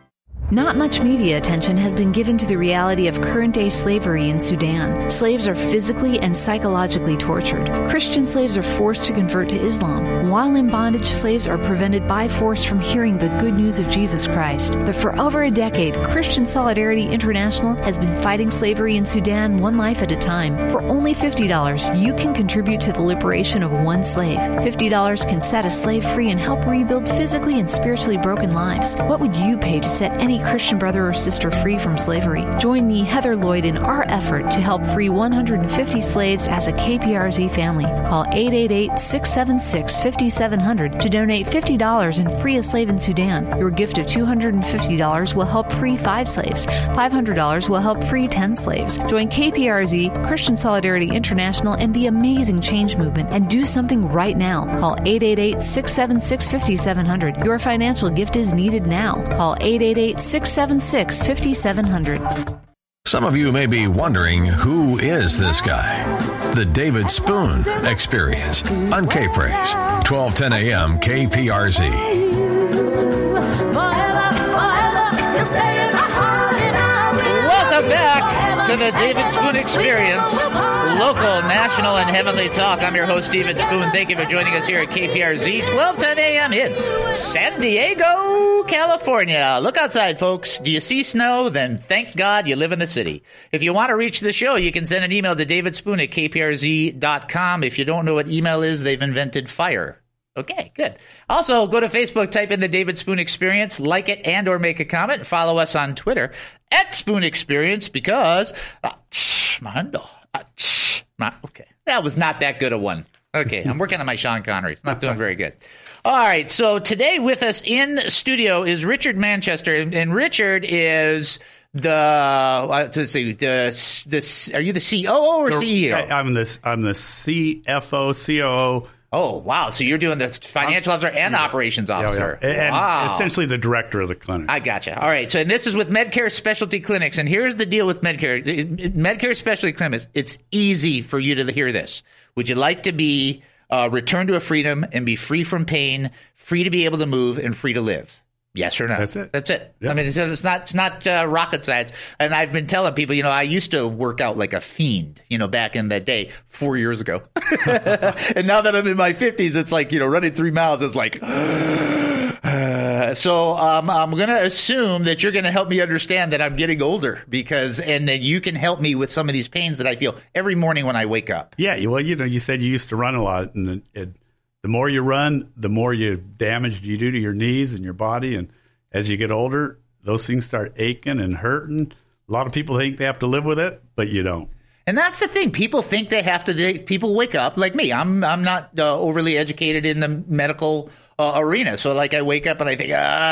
Not much media attention has been given to the reality of current-day slavery in Sudan. Slaves are physically and psychologically tortured. Christian slaves are forced to convert to Islam. While in bondage, slaves are prevented by force from hearing the good news of Jesus Christ. But for over a decade, Christian Solidarity International has been fighting slavery in Sudan one life at a time. For only fifty dollars, you can contribute to the liberation of one slave. fifty dollars can set a slave free and help rebuild physically and spiritually broken lives. What would you pay to set any Christian brother or sister free from slavery? Join me, Heather Lloyd, in our effort to help free one hundred fifty slaves as a K P R Z family. Call eight eight eight, six seven six, five seven zero zero to donate fifty dollars and free a slave in Sudan. Your gift of two hundred fifty dollars will help free five slaves. five hundred dollars will help free ten slaves. Join K P R Z, Christian Solidarity International, and the amazing Change Movement, and do something right now. Call eight eight eight, six seven six, five seven zero zero. Your financial gift is needed now. Call eight eight eight, six seven six, five seven zero zero. Some of you may be wondering, who is this guy? The David Spoon Experience on K-Praise, twelve ten a.m. K P R Z. Welcome back to the David Spoon Experience, local, national, and heavenly talk. I'm your host, David Spoon. Thank you for joining us here at K P R Z, twelve ten a.m. in San Diego, California. Look outside, folks. Do you see snow? Then thank God you live in the city. If you want to reach the show, you can send an email to davidspoon at k p r z dot com. If you don't know what email is, they've invented fire. Okay, good. Also, go to Facebook, type in the David Spoon Experience, like it, and or make a comment. Follow us on Twitter at Spoon Experience because uh, my handle. Uh, my, okay, that was not that good a one. Okay, I'm working on my Sean Connery. It's not doing very good. All right, so today with us in studio is Richard Manchester, and, and Richard is the uh, let's see, the the are you the C O O or C E O? I'm the I'm the C F O C O O. Oh, wow. So you're doing the financial officer and yeah. operations officer. Yeah, yeah. And wow. essentially the director of the clinic. I gotcha. All right. So and this is with Medcare Specialty Clinics. And here's the deal with Medcare. Medcare Specialty Clinics, it's easy for you to hear this. Would you like to be uh, returned to a freedom and be free from pain, free to be able to move, and free to live? Yes or no? That's it. That's it. Yeah. I mean, it's, it's not it's not uh, rocket science. And I've been telling people, you know, I used to work out like a fiend, you know, back in that day, four years ago. And now that I'm in my fifties, it's like, you know, running three miles is like. Uh, so um, I'm going to assume that you're going to help me understand that I'm getting older because, and that you can help me with some of these pains that I feel every morning when I wake up. Yeah. Well, you know, you said you used to run a lot, and it, the more you run, the more you damage you do to your knees and your body. And as you get older, those things start aching and hurting. A lot of people think they have to live with it, but you don't. And that's the thing. People think they have to. They, people wake up like me. I'm I'm not uh, overly educated in the medical uh, arena. So like I wake up and I think,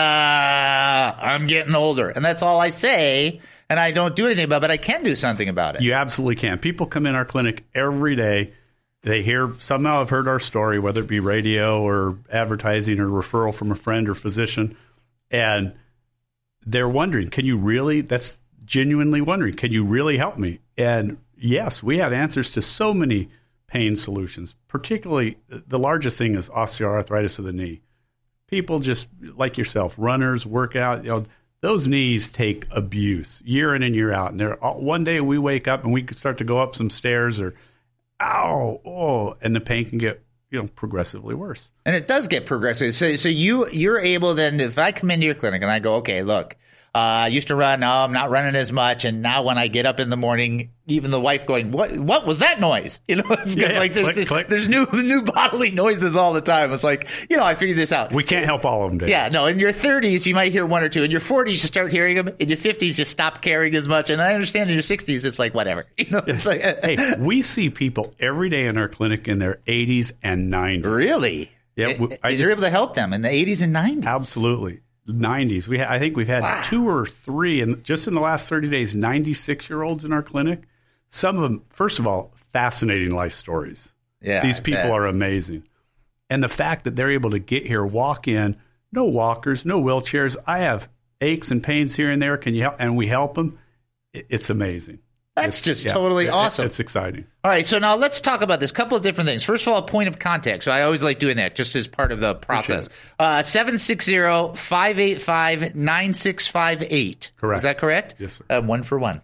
ah, I'm getting older. And that's all I say. And I don't do anything about it, but I can do something about it. You absolutely can. People come in our clinic every day. They hear, somehow have heard our story, whether it be radio or advertising or referral from a friend or physician, and they're wondering, can you really, that's genuinely wondering, can you really help me? And yes, we have answers to so many pain solutions, particularly the largest thing is osteoarthritis of the knee. People just like yourself, runners, work out, you know, those knees take abuse year in and year out. And they're, one day we wake up and we could start to go up some stairs or ow, oh, and the pain can get, you know, progressively worse. And it does get progressive. So, so you, you're able then, if I come into your clinic and I go, okay, look, uh, I used to run, now I'm not running as much. And now when I get up in the morning, even the wife going, what, what was that noise? You know, it's yeah, like there's, click, this, click. there's new, new bodily noises all the time. It's like, you know, I figured this out. We can't help all of them, Dave. Yeah, no, in your thirties, you might hear one or two. In your forties, you start hearing them. In your fifties, you stop caring as much. And I understand in your sixties, it's like, whatever. You know, it's like, hey, we see people every day in our clinic in their eighties and nineties. Really? Yeah. It, I you're just, able to help them in the eighties and nineties? Absolutely. nineties. We ha- I think we've had wow. two or three, and just in the last thirty days, ninety-six-year-olds in our clinic. Some of them, first of all, fascinating life stories. Yeah, These people are amazing. And the fact that they're able to get here, walk in, no walkers, no wheelchairs. I have aches and pains here and there. Can you help? And we help them. It's amazing. That's it's, just yeah, totally it, awesome. It's exciting. All right, so now let's talk about this. Couple of different things. First of all, point of contact. So I always like doing that just as part of the process. Uh, seven six zero, five eight five, nine six five eight. Correct. Is that correct? Yes, sir. Uh, one for one.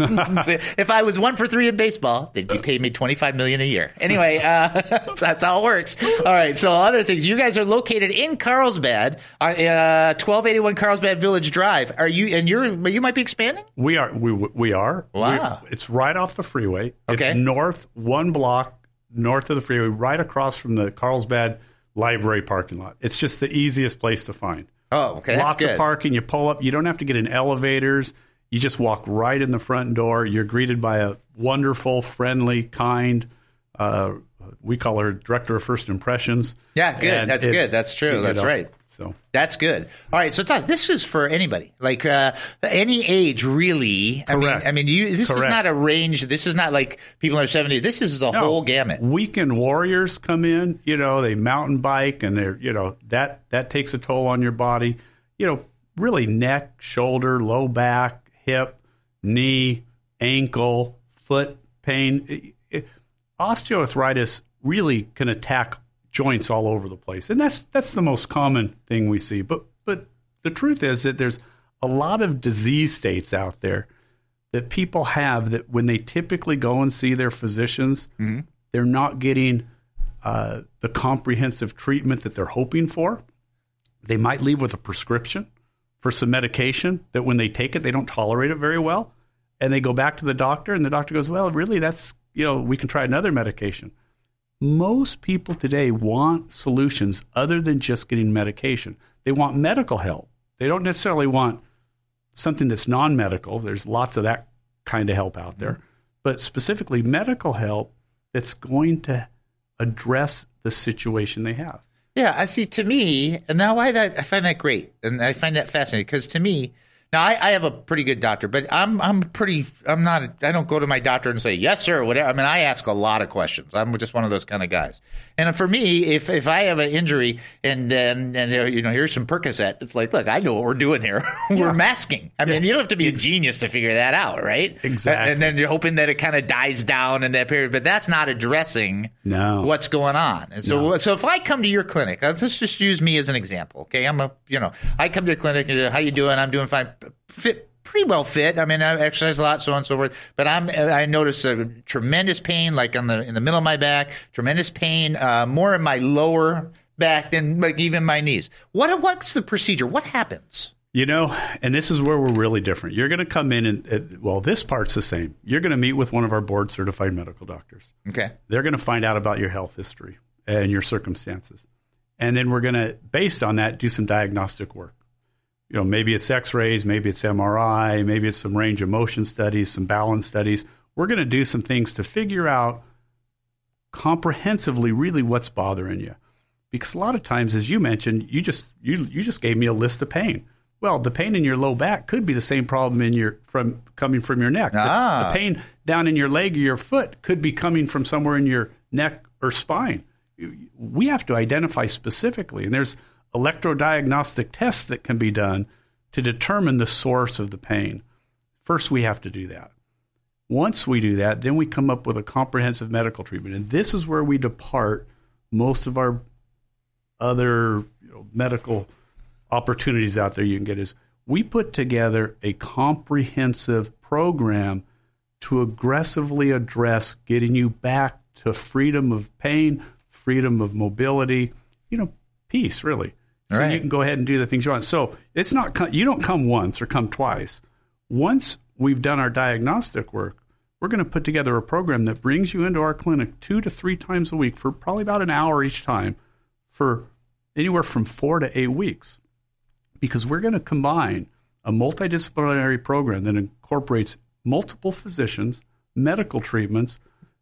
If I was one for three in baseball, they'd be paying me twenty-five million dollars a year. Anyway, uh, that's how it works. All right, so other things. You guys are located in Carlsbad, uh, twelve eighty-one Carlsbad Village Drive. Are you, and you're, you might be expanding? We are. We we are. Wow. We, it's right off the freeway. Okay. It's north, one block north of the freeway, right across from the Carlsbad Library parking lot. It's just the easiest place to find. Oh, okay. That's Lots good. of parking. You pull up. You don't have to get in elevators. You just walk right in the front door. You're greeted by a wonderful, friendly, kind, uh, we call her Director of First Impressions. Yeah, good. And That's it, good. That's true. That's know, right. So that's good. All right. So talk, this is for anybody, like uh, any age, really. I Correct. mean, I mean, you. This Correct. is not a range. This is not like people in their seventies. This is the No. whole gamut. Weekend warriors come in. You know, they mountain bike, and they're you know that that takes a toll on your body. You know, really neck, shoulder, low back, hip, knee, ankle, foot pain. It, it, osteoarthritis really can attack joints all over the place, and that's that's the most common thing we see. But but the truth is that there's a lot of disease states out there that people have that when they typically go and see their physicians, mm-hmm. they're not getting uh, the comprehensive treatment that they're hoping for. They might leave with a prescription for some medication that when they take it, they don't tolerate it very well. And they go back to the doctor, and the doctor goes, well, really, that's, you know, we can try another medication. Most people today want solutions other than just getting medication. They want medical help. They don't necessarily want something that's non-medical. There's lots of that kind of help out there. But specifically medical help that's going to address the situation they have. Yeah, I see. To me, and now I that I find that great, and I find that fascinating because to me, now I, I have a pretty good doctor, but I'm I'm pretty I'm not I don't go to my doctor and say yes sir or whatever. I mean, I ask a lot of questions. I'm just one of those kind of guys. And for me, if if I have an injury and and, and you know here's some Percocet, it's like, look, I know what we're doing here. We're Yeah. masking. I mean, you don't have to be a genius to figure that out, right? Exactly. And then you're hoping that it kind of dies down in that period, but that's not addressing No. what's going on. And so, No. so if I come to your clinic, let's just use me as an example. Okay, I'm a, you know, I come to your clinic and how you doing? I'm doing fine. Fit, pretty well fit. I mean, I exercise a lot, so on and so forth. But I'm, I notice a tremendous pain, like on the in the middle of my back. Tremendous pain, uh, more in my lower back than like even my knees. What what's the procedure? What happens? You know, and this is where we're really different. You're going to come in and, and, well, this part's the same. You're going to meet with one of our board-certified medical doctors. Okay. They're going to find out about your health history and your circumstances. And then we're going to, based on that, do some diagnostic work. You know, maybe it's x-rays, maybe it's M R I, maybe it's some range of motion studies, some balance studies. We're going to do some things to figure out comprehensively really what's bothering you. Because a lot of times, as you mentioned, you just you you just gave me a list of pain. Well, the pain in your low back could be the same problem in your from coming from your neck. The- Ah. The, pain down in your leg or your foot could be coming from somewhere in your neck or spine. We have to identify specifically, and there's electrodiagnostic tests that can be done to determine the source of the pain. First, we have to do that. Once we do that, then we come up with a comprehensive medical treatment, and this is where we depart most of our other you know, medical opportunities out there you can get is we put together a comprehensive program to aggressively address getting you back to freedom of pain, freedom of mobility, you know, peace, really. So Right. you can go ahead and do the things you want. So it's not co- you don't come once or come twice. Once we've done our diagnostic work, we're going to put together a program that brings you into our clinic two to three times a week for probably about an hour each time for anywhere from four to eight weeks. Because we're going to combine a multidisciplinary program that incorporates multiple physicians, medical treatments,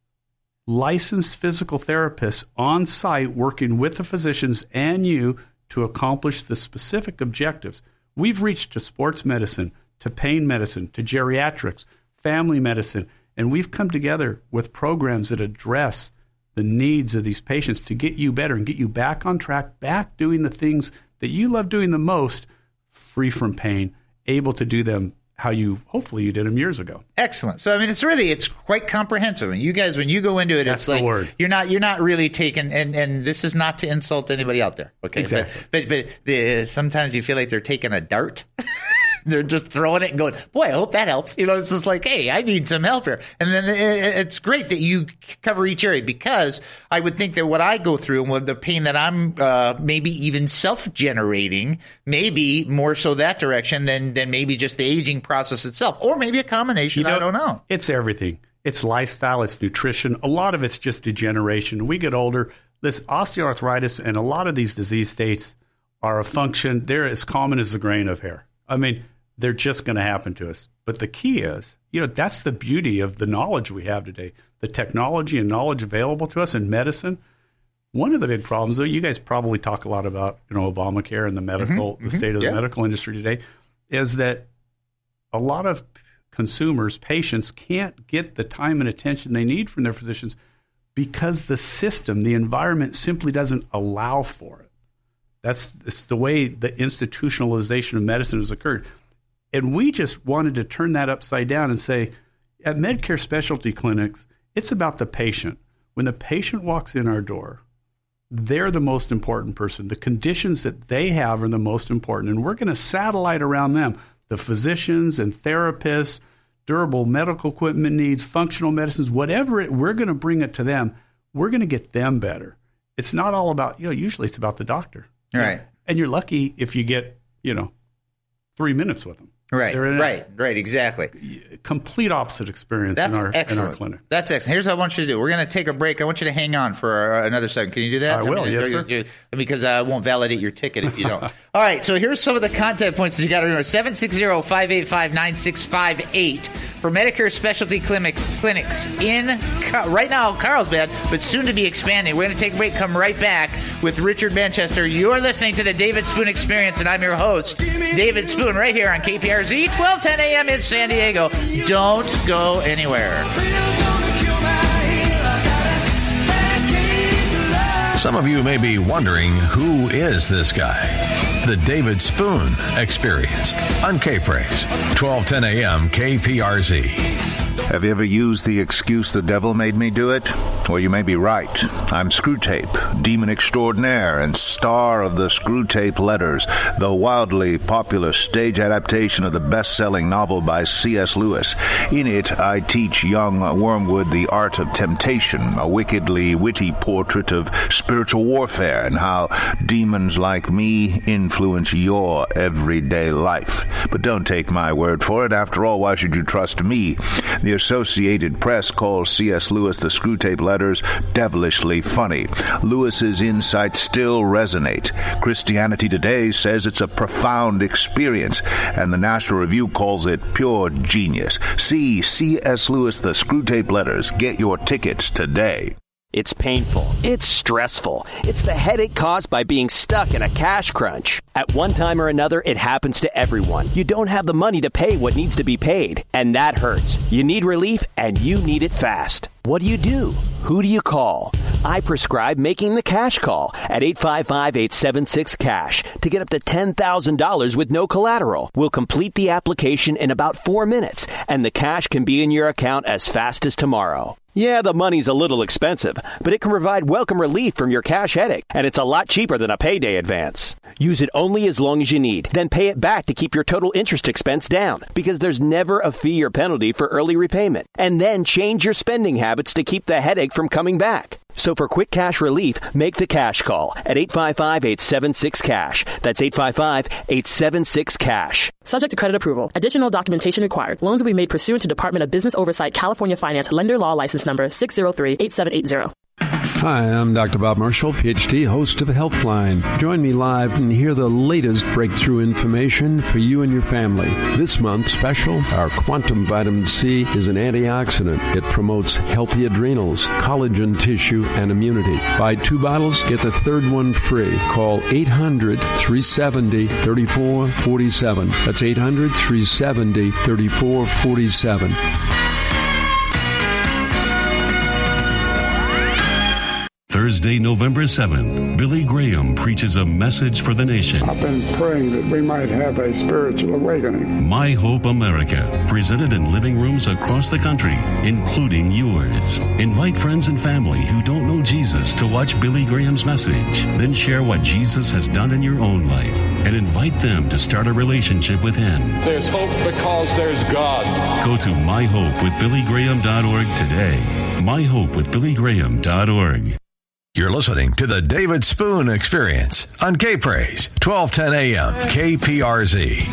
licensed physical therapists on site working with the physicians and you to accomplish the specific objectives. We've reached to sports medicine, to pain medicine, to geriatrics, family medicine, and we've come together with programs that address the needs of these patients to get you better and get you back on track, back doing the things that you love doing the most, free from pain, able to do them how you, hopefully you did them years ago. Excellent. So, I mean, it's really, it's quite comprehensive. And you guys, when you go into it, That's it's the like, word. you're not, you're not really taking, and, and this is not to insult anybody out there. Okay. Exactly. But, but, but the, sometimes you feel like they're taking a dart. They're just throwing it and going, boy, I hope that helps. You know, it's just like, hey, I need some help here. And then it, it's great that you cover each area, because I would think that what I go through and what the pain that I'm uh, maybe even self-generating, maybe more so that direction than, than maybe just the aging process itself, or maybe a combination. You know, I don't know. It's everything. It's lifestyle. It's nutrition. A lot of it's just degeneration. We get older. This osteoarthritis and a lot of these disease states are a function. They're as common as the grain of hair. I mean, they're just going to happen to us. But the key is, you know, that's the beauty of the knowledge we have today, the technology and knowledge available to us in medicine. One of the big problems, though, you guys probably talk a lot about, you know, Obamacare and the medical, mm-hmm, the state of yeah. the medical industry today, is that a lot of consumers, patients, can't get the time and attention they need from their physicians because the system, the environment simply doesn't allow for it. That's it's the way the institutionalization of medicine has occurred. And we just wanted to turn that upside down and say, at Medicare specialty clinics, it's about the patient. When the patient walks in our door, they're the most important person. The conditions that they have are the most important. And we're going to satellite around them the physicians and therapists, durable medical equipment needs, functional medicines, whatever it, we're going to bring it to them. We're going to get them better. It's not all about, you know, usually it's about the doctor. Right. And you're lucky if you get, you know, three minutes with them. Right, They're in a right, right, exactly. Complete opposite experience That's in our excellent. in our clinic. That's excellent. Here's what I want you to do. We're going to take a break. I want you to hang on for uh, another second. Can you do that? I will, mean, yes, you- sir. you- Because I won't validate your ticket if you don't. All right, so here's some of the contact points that you got to remember. seven six zero, five eight five, nine six five eight for Medicare specialty clinic clinics in Car- right now Carlsbad, but soon to be expanding. We're going to take a break, come right back with Richard Manchester. You're listening to the David Spoon Experience, and I'm your host, David Spoon, right here on K P R Z, twelve ten a.m. in San Diego. Don't go anywhere. Some of you may be wondering, who is this guy? The David Spoon Experience on K-Praise, twelve ten a.m. K P R Z. Have you ever used the excuse the devil made me do it? Well, you may be right. I'm Screwtape, demon extraordinaire and star of the Screwtape Letters, the wildly popular stage adaptation of the best-selling novel by C S. Lewis. In it, I teach young Wormwood the art of temptation, a wickedly witty portrait of spiritual warfare and how demons like me influence your everyday life. But don't take my word for it. After all, why should you trust me? The Associated Press calls C S. Lewis the Screwtape Letters devilishly funny. Lewis's insights still resonate. Christianity Today says it's a profound experience, and the National Review calls it pure genius. See C S. Lewis the Screwtape Letters. Get your tickets today. It's painful. It's stressful. It's the headache caused by being stuck in a cash crunch. At one time or another, it happens to everyone. You don't have the money to pay what needs to be paid, and that hurts. You need relief, and you need it fast. What do you do? Who do you call? I prescribe making the cash call at eight five five, eight seven six, cash to get up to ten thousand dollars with no collateral. We'll complete the application in about four minutes, and the cash can be in your account as fast as tomorrow. Yeah, the money's a little expensive, but it can provide welcome relief from your cash headache, and it's a lot cheaper than a payday advance. Use it only as long as you need, then pay it back to keep your total interest expense down, because there's never a fee or penalty for early repayment. And then change your spending habits to keep the headache from coming back. So for quick cash relief, make the cash call at eight five five, eight seven six, cash. That's eight five five, eight seven six, cash. Subject to credit approval. Additional documentation required. Loans will be made pursuant to Department of Business Oversight, California Finance, lender law license number six zero three, eight seven eight zero. Hi, I'm Doctor Bob Marshall, P H D, host of Healthline. Join me live and hear the latest breakthrough information for you and your family. This month, special, our Quantum Vitamin C is an antioxidant. It promotes healthy adrenals, collagen tissue, and immunity. Buy two bottles, get the third one free. Call eight hundred, three seven zero, three four four seven. That's eight hundred, three seven zero, three four four seven. Thursday, November seventh, Billy Graham preaches a message for the nation. I've been praying that we might have a spiritual awakening. My Hope America, presented in living rooms across the country, including yours. Invite friends and family who don't know Jesus to watch Billy Graham's message. Then share what Jesus has done in your own life and invite them to start a relationship with Him. There's hope because there's God. Go to my hope with billy graham dot org today. my hope with billy graham dot org. You're listening to the David Spoon Experience on K-Praise, twelve ten a.m. K P R Z.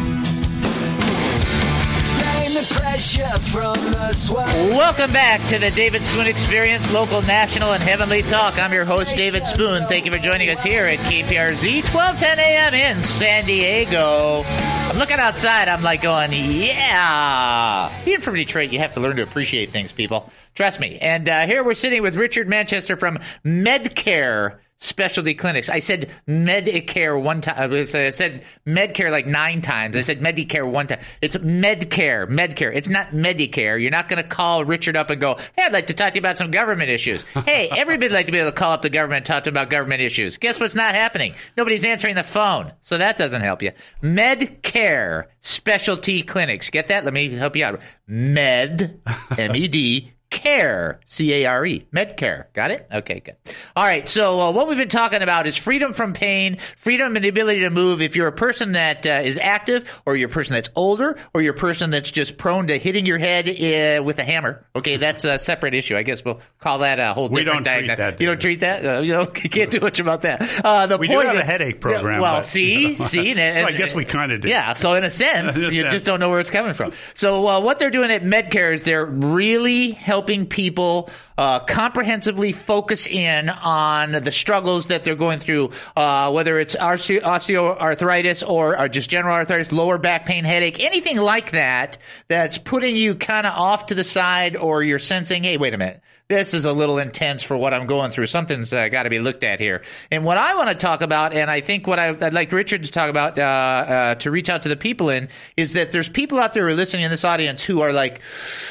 Welcome back to the David Spoon Experience, local, national, and heavenly talk. I'm your host, David Spoon. Thank you for joining us here at K P R Z, twelve ten a.m. in San Diego. I'm looking outside. I'm like going, yeah. Being from Detroit, you have to learn to appreciate things, people. Trust me. And uh, here we're sitting with Richard Manchester from Medcare Specialty Clinics. I said Medicare one time. I said Medcare like nine times. I said Medicare one time. It's Medcare. Medcare. It's not Medicare. You're not going to call Richard up and go, hey, I'd like to talk to you about some government issues. Hey, everybody'd like to be able to call up the government and talk to them about government issues. Guess what's not happening? Nobody's answering the phone. So that doesn't help you. Medcare Specialty Clinics. Get that? Let me help you out. Med, M E D, Care, C A R E, Medcare. Got it? Okay, good. All right, so uh, what we've been talking about is freedom from pain, freedom and the ability to move. If you're a person that uh, is active, or you're a person that's older, or you're a person that's just prone to hitting your head uh, with a hammer, okay, that's a separate issue. I guess we'll call that a whole we different don't treat that. You don't treat that? Uh, you, know, you can't do much about that. Uh, the we point do have is, a headache program. Yeah, well, but, see, see. And, so I guess we kind of do. Yeah, so in a sense, In a you sense. just don't know where it's coming from. So uh, what they're doing at Medcare is they're really helping people Uh, comprehensively focus in on the struggles that they're going through, uh, whether it's osteo- osteoarthritis or, or just general arthritis, lower back pain, headache, anything like that that's putting you kind of off to the side, or you're sensing, hey, wait a minute, this is a little intense for what I'm going through. Something's uh, got to be looked at here. And what I want to talk about, and I think what I, I'd like Richard to talk about, uh, uh, to reach out to the people in, is that there's people out there who are listening in this audience who are like,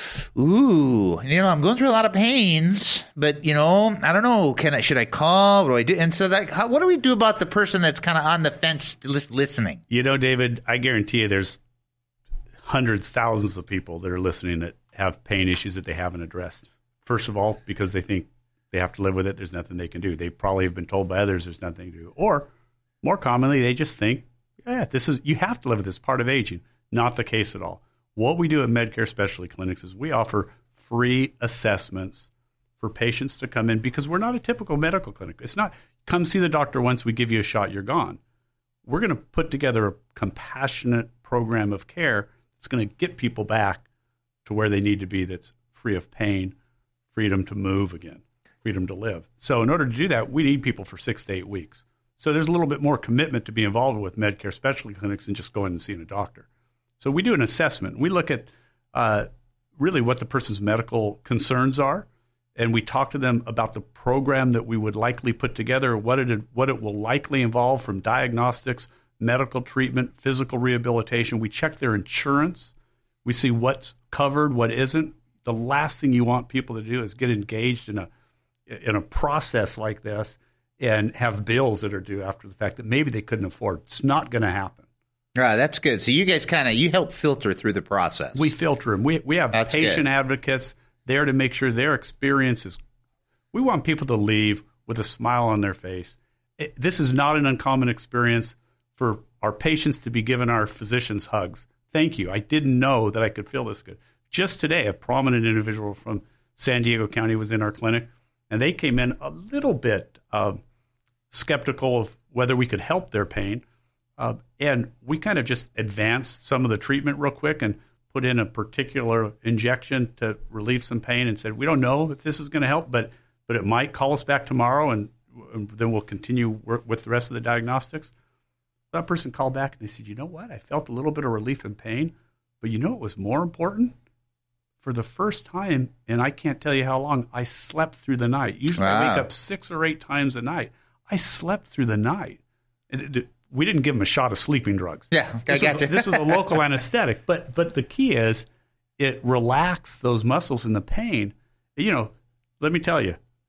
ooh, you know, I'm going through a lot of pains, but, you know, I don't know, can I, should I call? What do I do? And so, like, how, what do we do about the person that's kind of on the fence listening? You know, David, I guarantee you there's hundreds, thousands of people that are listening that have pain issues that they haven't addressed. First of all, because they think they have to live with it, there's nothing they can do. They probably have been told by others there's nothing to do. Or, more commonly, they just think, yeah, this is, you have to live with this, part of aging. Not the case at all. What we do at Medcare Specialty Clinics is we offer free assessments for patients to come in, because we're not a typical medical clinic. It's not, come see the doctor once, we give you a shot, you're gone. We're going to put together a compassionate program of care that's going to get people back to where they need to be, that's free of pain, freedom to move again, freedom to live. So in order to do that, we need people for six to eight weeks. So there's a little bit more commitment to be involved with Medcare Specialty Clinics than just going and seeing a doctor. So we do an assessment. We look at uh, really what the person's medical concerns are, and we talk to them about the program that we would likely put together, what it what it will likely involve, from diagnostics, medical treatment, physical rehabilitation. We check their insurance. We see what's covered, what isn't. The last thing you want people to do is get engaged in a in a process like this and have bills that are due after the fact that maybe they couldn't afford. It's not going to happen. Right, that's good. So you guys kind of, you help filter through the process. We filter them. We we have That's patient good. advocates there to make sure their experience is, we want people to leave with a smile on their face. It, this is not an uncommon experience for our patients to be given our physicians hugs. Thank you. I didn't know that I could feel this good. Just today, a prominent individual from San Diego County was in our clinic, and they came in a little bit uh, skeptical of whether we could help their pain. Uh, and we kind of just advanced some of the treatment real quick and put in a particular injection to relieve some pain, and said, we don't know if this is going to help, but but it might. Call us back tomorrow, and, and then we'll continue work with the rest of the diagnostics. That person called back, and they said, you know what? I felt a little bit of relief in pain, but you know what was more important? For the first time, and I can't tell you how long, I slept through the night. Usually Wow. I wake up six or eight times a night. I slept through the night. And it, we didn't give them a shot of sleeping drugs. Yeah, I this got was, you. This was a local anesthetic. But but the key is it relaxed those muscles in the pain. You know, let me tell you,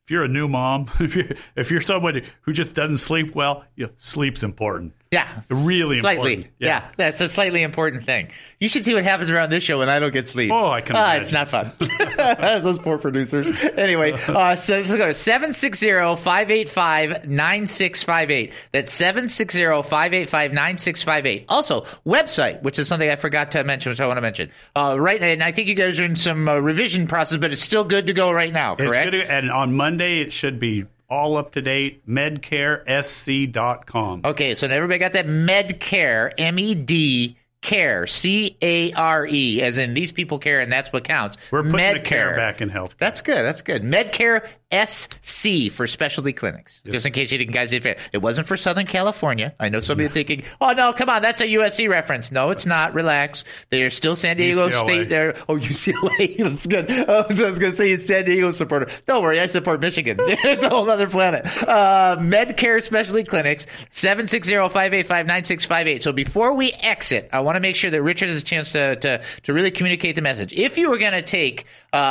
if you're a new mom, if you're, if you're somebody who just doesn't sleep well, you know, sleep's important. Yeah. Really slightly. important. Yeah. yeah, that's a slightly important thing. You should see what happens around this show when I don't get sleep. Oh, I can Ah, imagine. It's not fun. Those poor producers. Anyway, uh, so let's go to seven six zero, five eight five, nine six five eight. That's seven six zero, five eight five, nine six five eight. Also, website, which is something I forgot to mention, which I want to mention. Uh, right, and I think you guys are in some uh, revision process, but it's still good to go right now, correct? It's good to, and on Monday, it should be all up to date, medcare s c dot com. Okay, so everybody got that Medcare, M E D, care, C A R E, as in these people care, and that's what counts. We're putting Medcare. the care back in health. That's good. That's good. Medcare S C for specialty clinics. Yes. Just in case you didn't guys didn't. It wasn't for Southern California. I know somebody thinking, "Oh no, come on, that's a U S C reference." No, it's not. Relax. They're still San Diego U C L A. State. There. Oh, U C L A. That's good. Oh, I was going to say, it's San Diego supporter. Don't worry, I support Michigan. It's a whole other planet. Uh, Medcare specialty clinics. seven six zero, five eight five, nine six five eight. So before we exit, I want to make sure that Richard has a chance to to, to really communicate the message. If you were going to take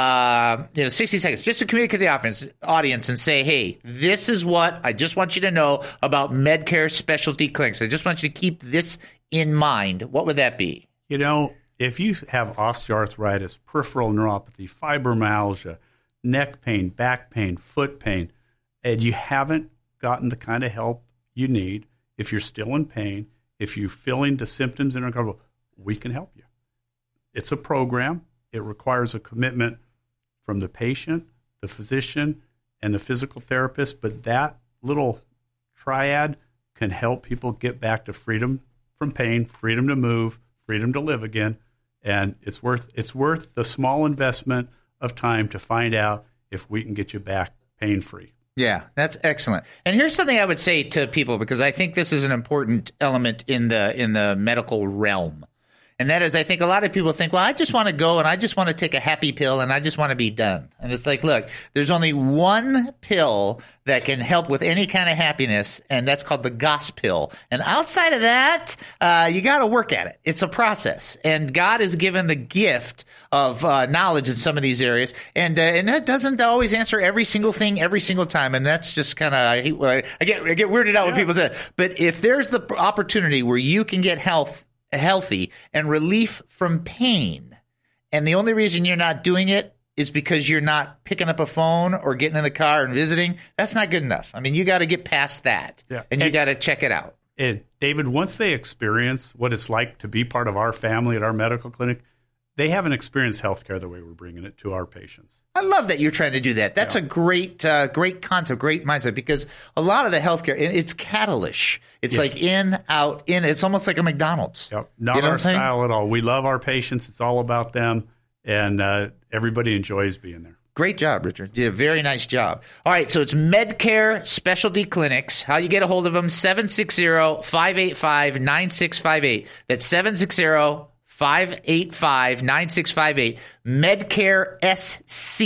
uh, you know sixty seconds just to communicate the audience. audience and say, hey, this is what I just want you to know about Medcare specialty clinics. I just want you to keep this in mind. What would that be? You know, if you have osteoarthritis, peripheral neuropathy, fibromyalgia, neck pain, back pain, foot pain, and you haven't gotten the kind of help you need, if you're still in pain, if you're feeling the symptoms and uncomfortable, we can help you. It's a program. It requires a commitment from the patient, the physician, and the physical therapist, but that little triad can help people get back to freedom from pain, freedom to move, freedom to live again, and it's worth it's worth the small investment of time to find out if we can get you back pain-free. Yeah, that's excellent. And here's something I would say to people, because I think this is an important element in the in the medical realm. And that is, I think a lot of people think, well, I just want to go and I just want to take a happy pill and I just want to be done. And it's like, look, there's only one pill that can help with any kind of happiness, and that's called the Gospel. And outside of that, uh, you got to work at it. It's a process. And God has given the gift of uh, knowledge in some of these areas. And uh, and that doesn't always answer every single thing every single time. And that's just kind of, I, hate- I get I get weirded out when people say that. But if there's the opportunity where you can get health, healthy and relief from pain, and the only reason you're not doing it is because you're not picking up a phone or getting in the car and visiting, that's not good enough. I mean, you got to get past that, Yeah. and you And- got to check it out. And David, once they experience what it's like to be part of our family at our medical clinic, they haven't experienced healthcare the way we're bringing it to our patients. I love that you're trying to do that. That's Yeah. a great, uh, great concept, great mindset, because a lot of the healthcare, it- it's cattle-ish. It's Yes. like in, out, in. It's almost like a McDonald's. Yep. Not You know our what I'm saying? style at all. We love our patients. It's all about them, and uh, everybody enjoys being there. Great job, Richard. You did a very nice job. All right, so it's Medcare Specialty Clinics. How you get a hold of them, seven six zero, five eight five, nine six five eight. That's seven six zero, five eight five, nine six five eight. Medcare S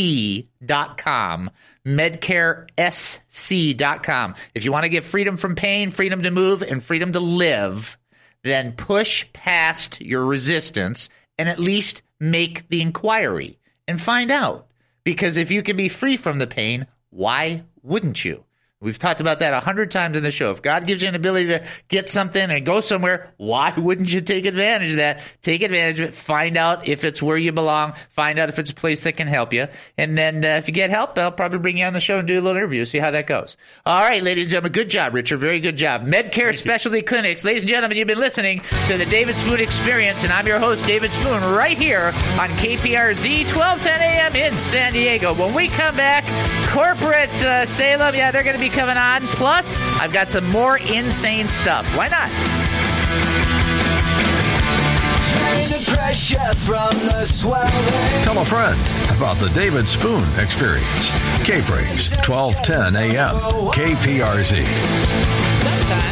C dot com. Medcare S C dot com. If you want to get freedom from pain, freedom to move, and freedom to live, then push past your resistance and at least make the inquiry and find out. Because if you can be free from the pain, why wouldn't you? We've talked about that a hundred times in the show. If God gives you an ability to get something and go somewhere, why wouldn't you take advantage of that? Take advantage of it. Find out if it's where you belong. Find out if it's a place that can help you. And then uh, if you get help, I'll probably bring you on the show and do a little interview, see how that goes. All right, ladies and gentlemen, good job, Richard. Very good job. Medcare Specialty Clinics. Ladies and gentlemen, you've been listening to the David Spoon Experience, and I'm your host, David Spoon, right here on K P R Z, twelve ten a.m. in San Diego. When we come back, corporate uh, Salem, yeah, they're going to be coming on. Plus, I've got some more insane stuff. Why not? Pressure from the swelling. Tell a friend about the David Spoon Experience. K-Praise, twelve ten a.m. K P R Z.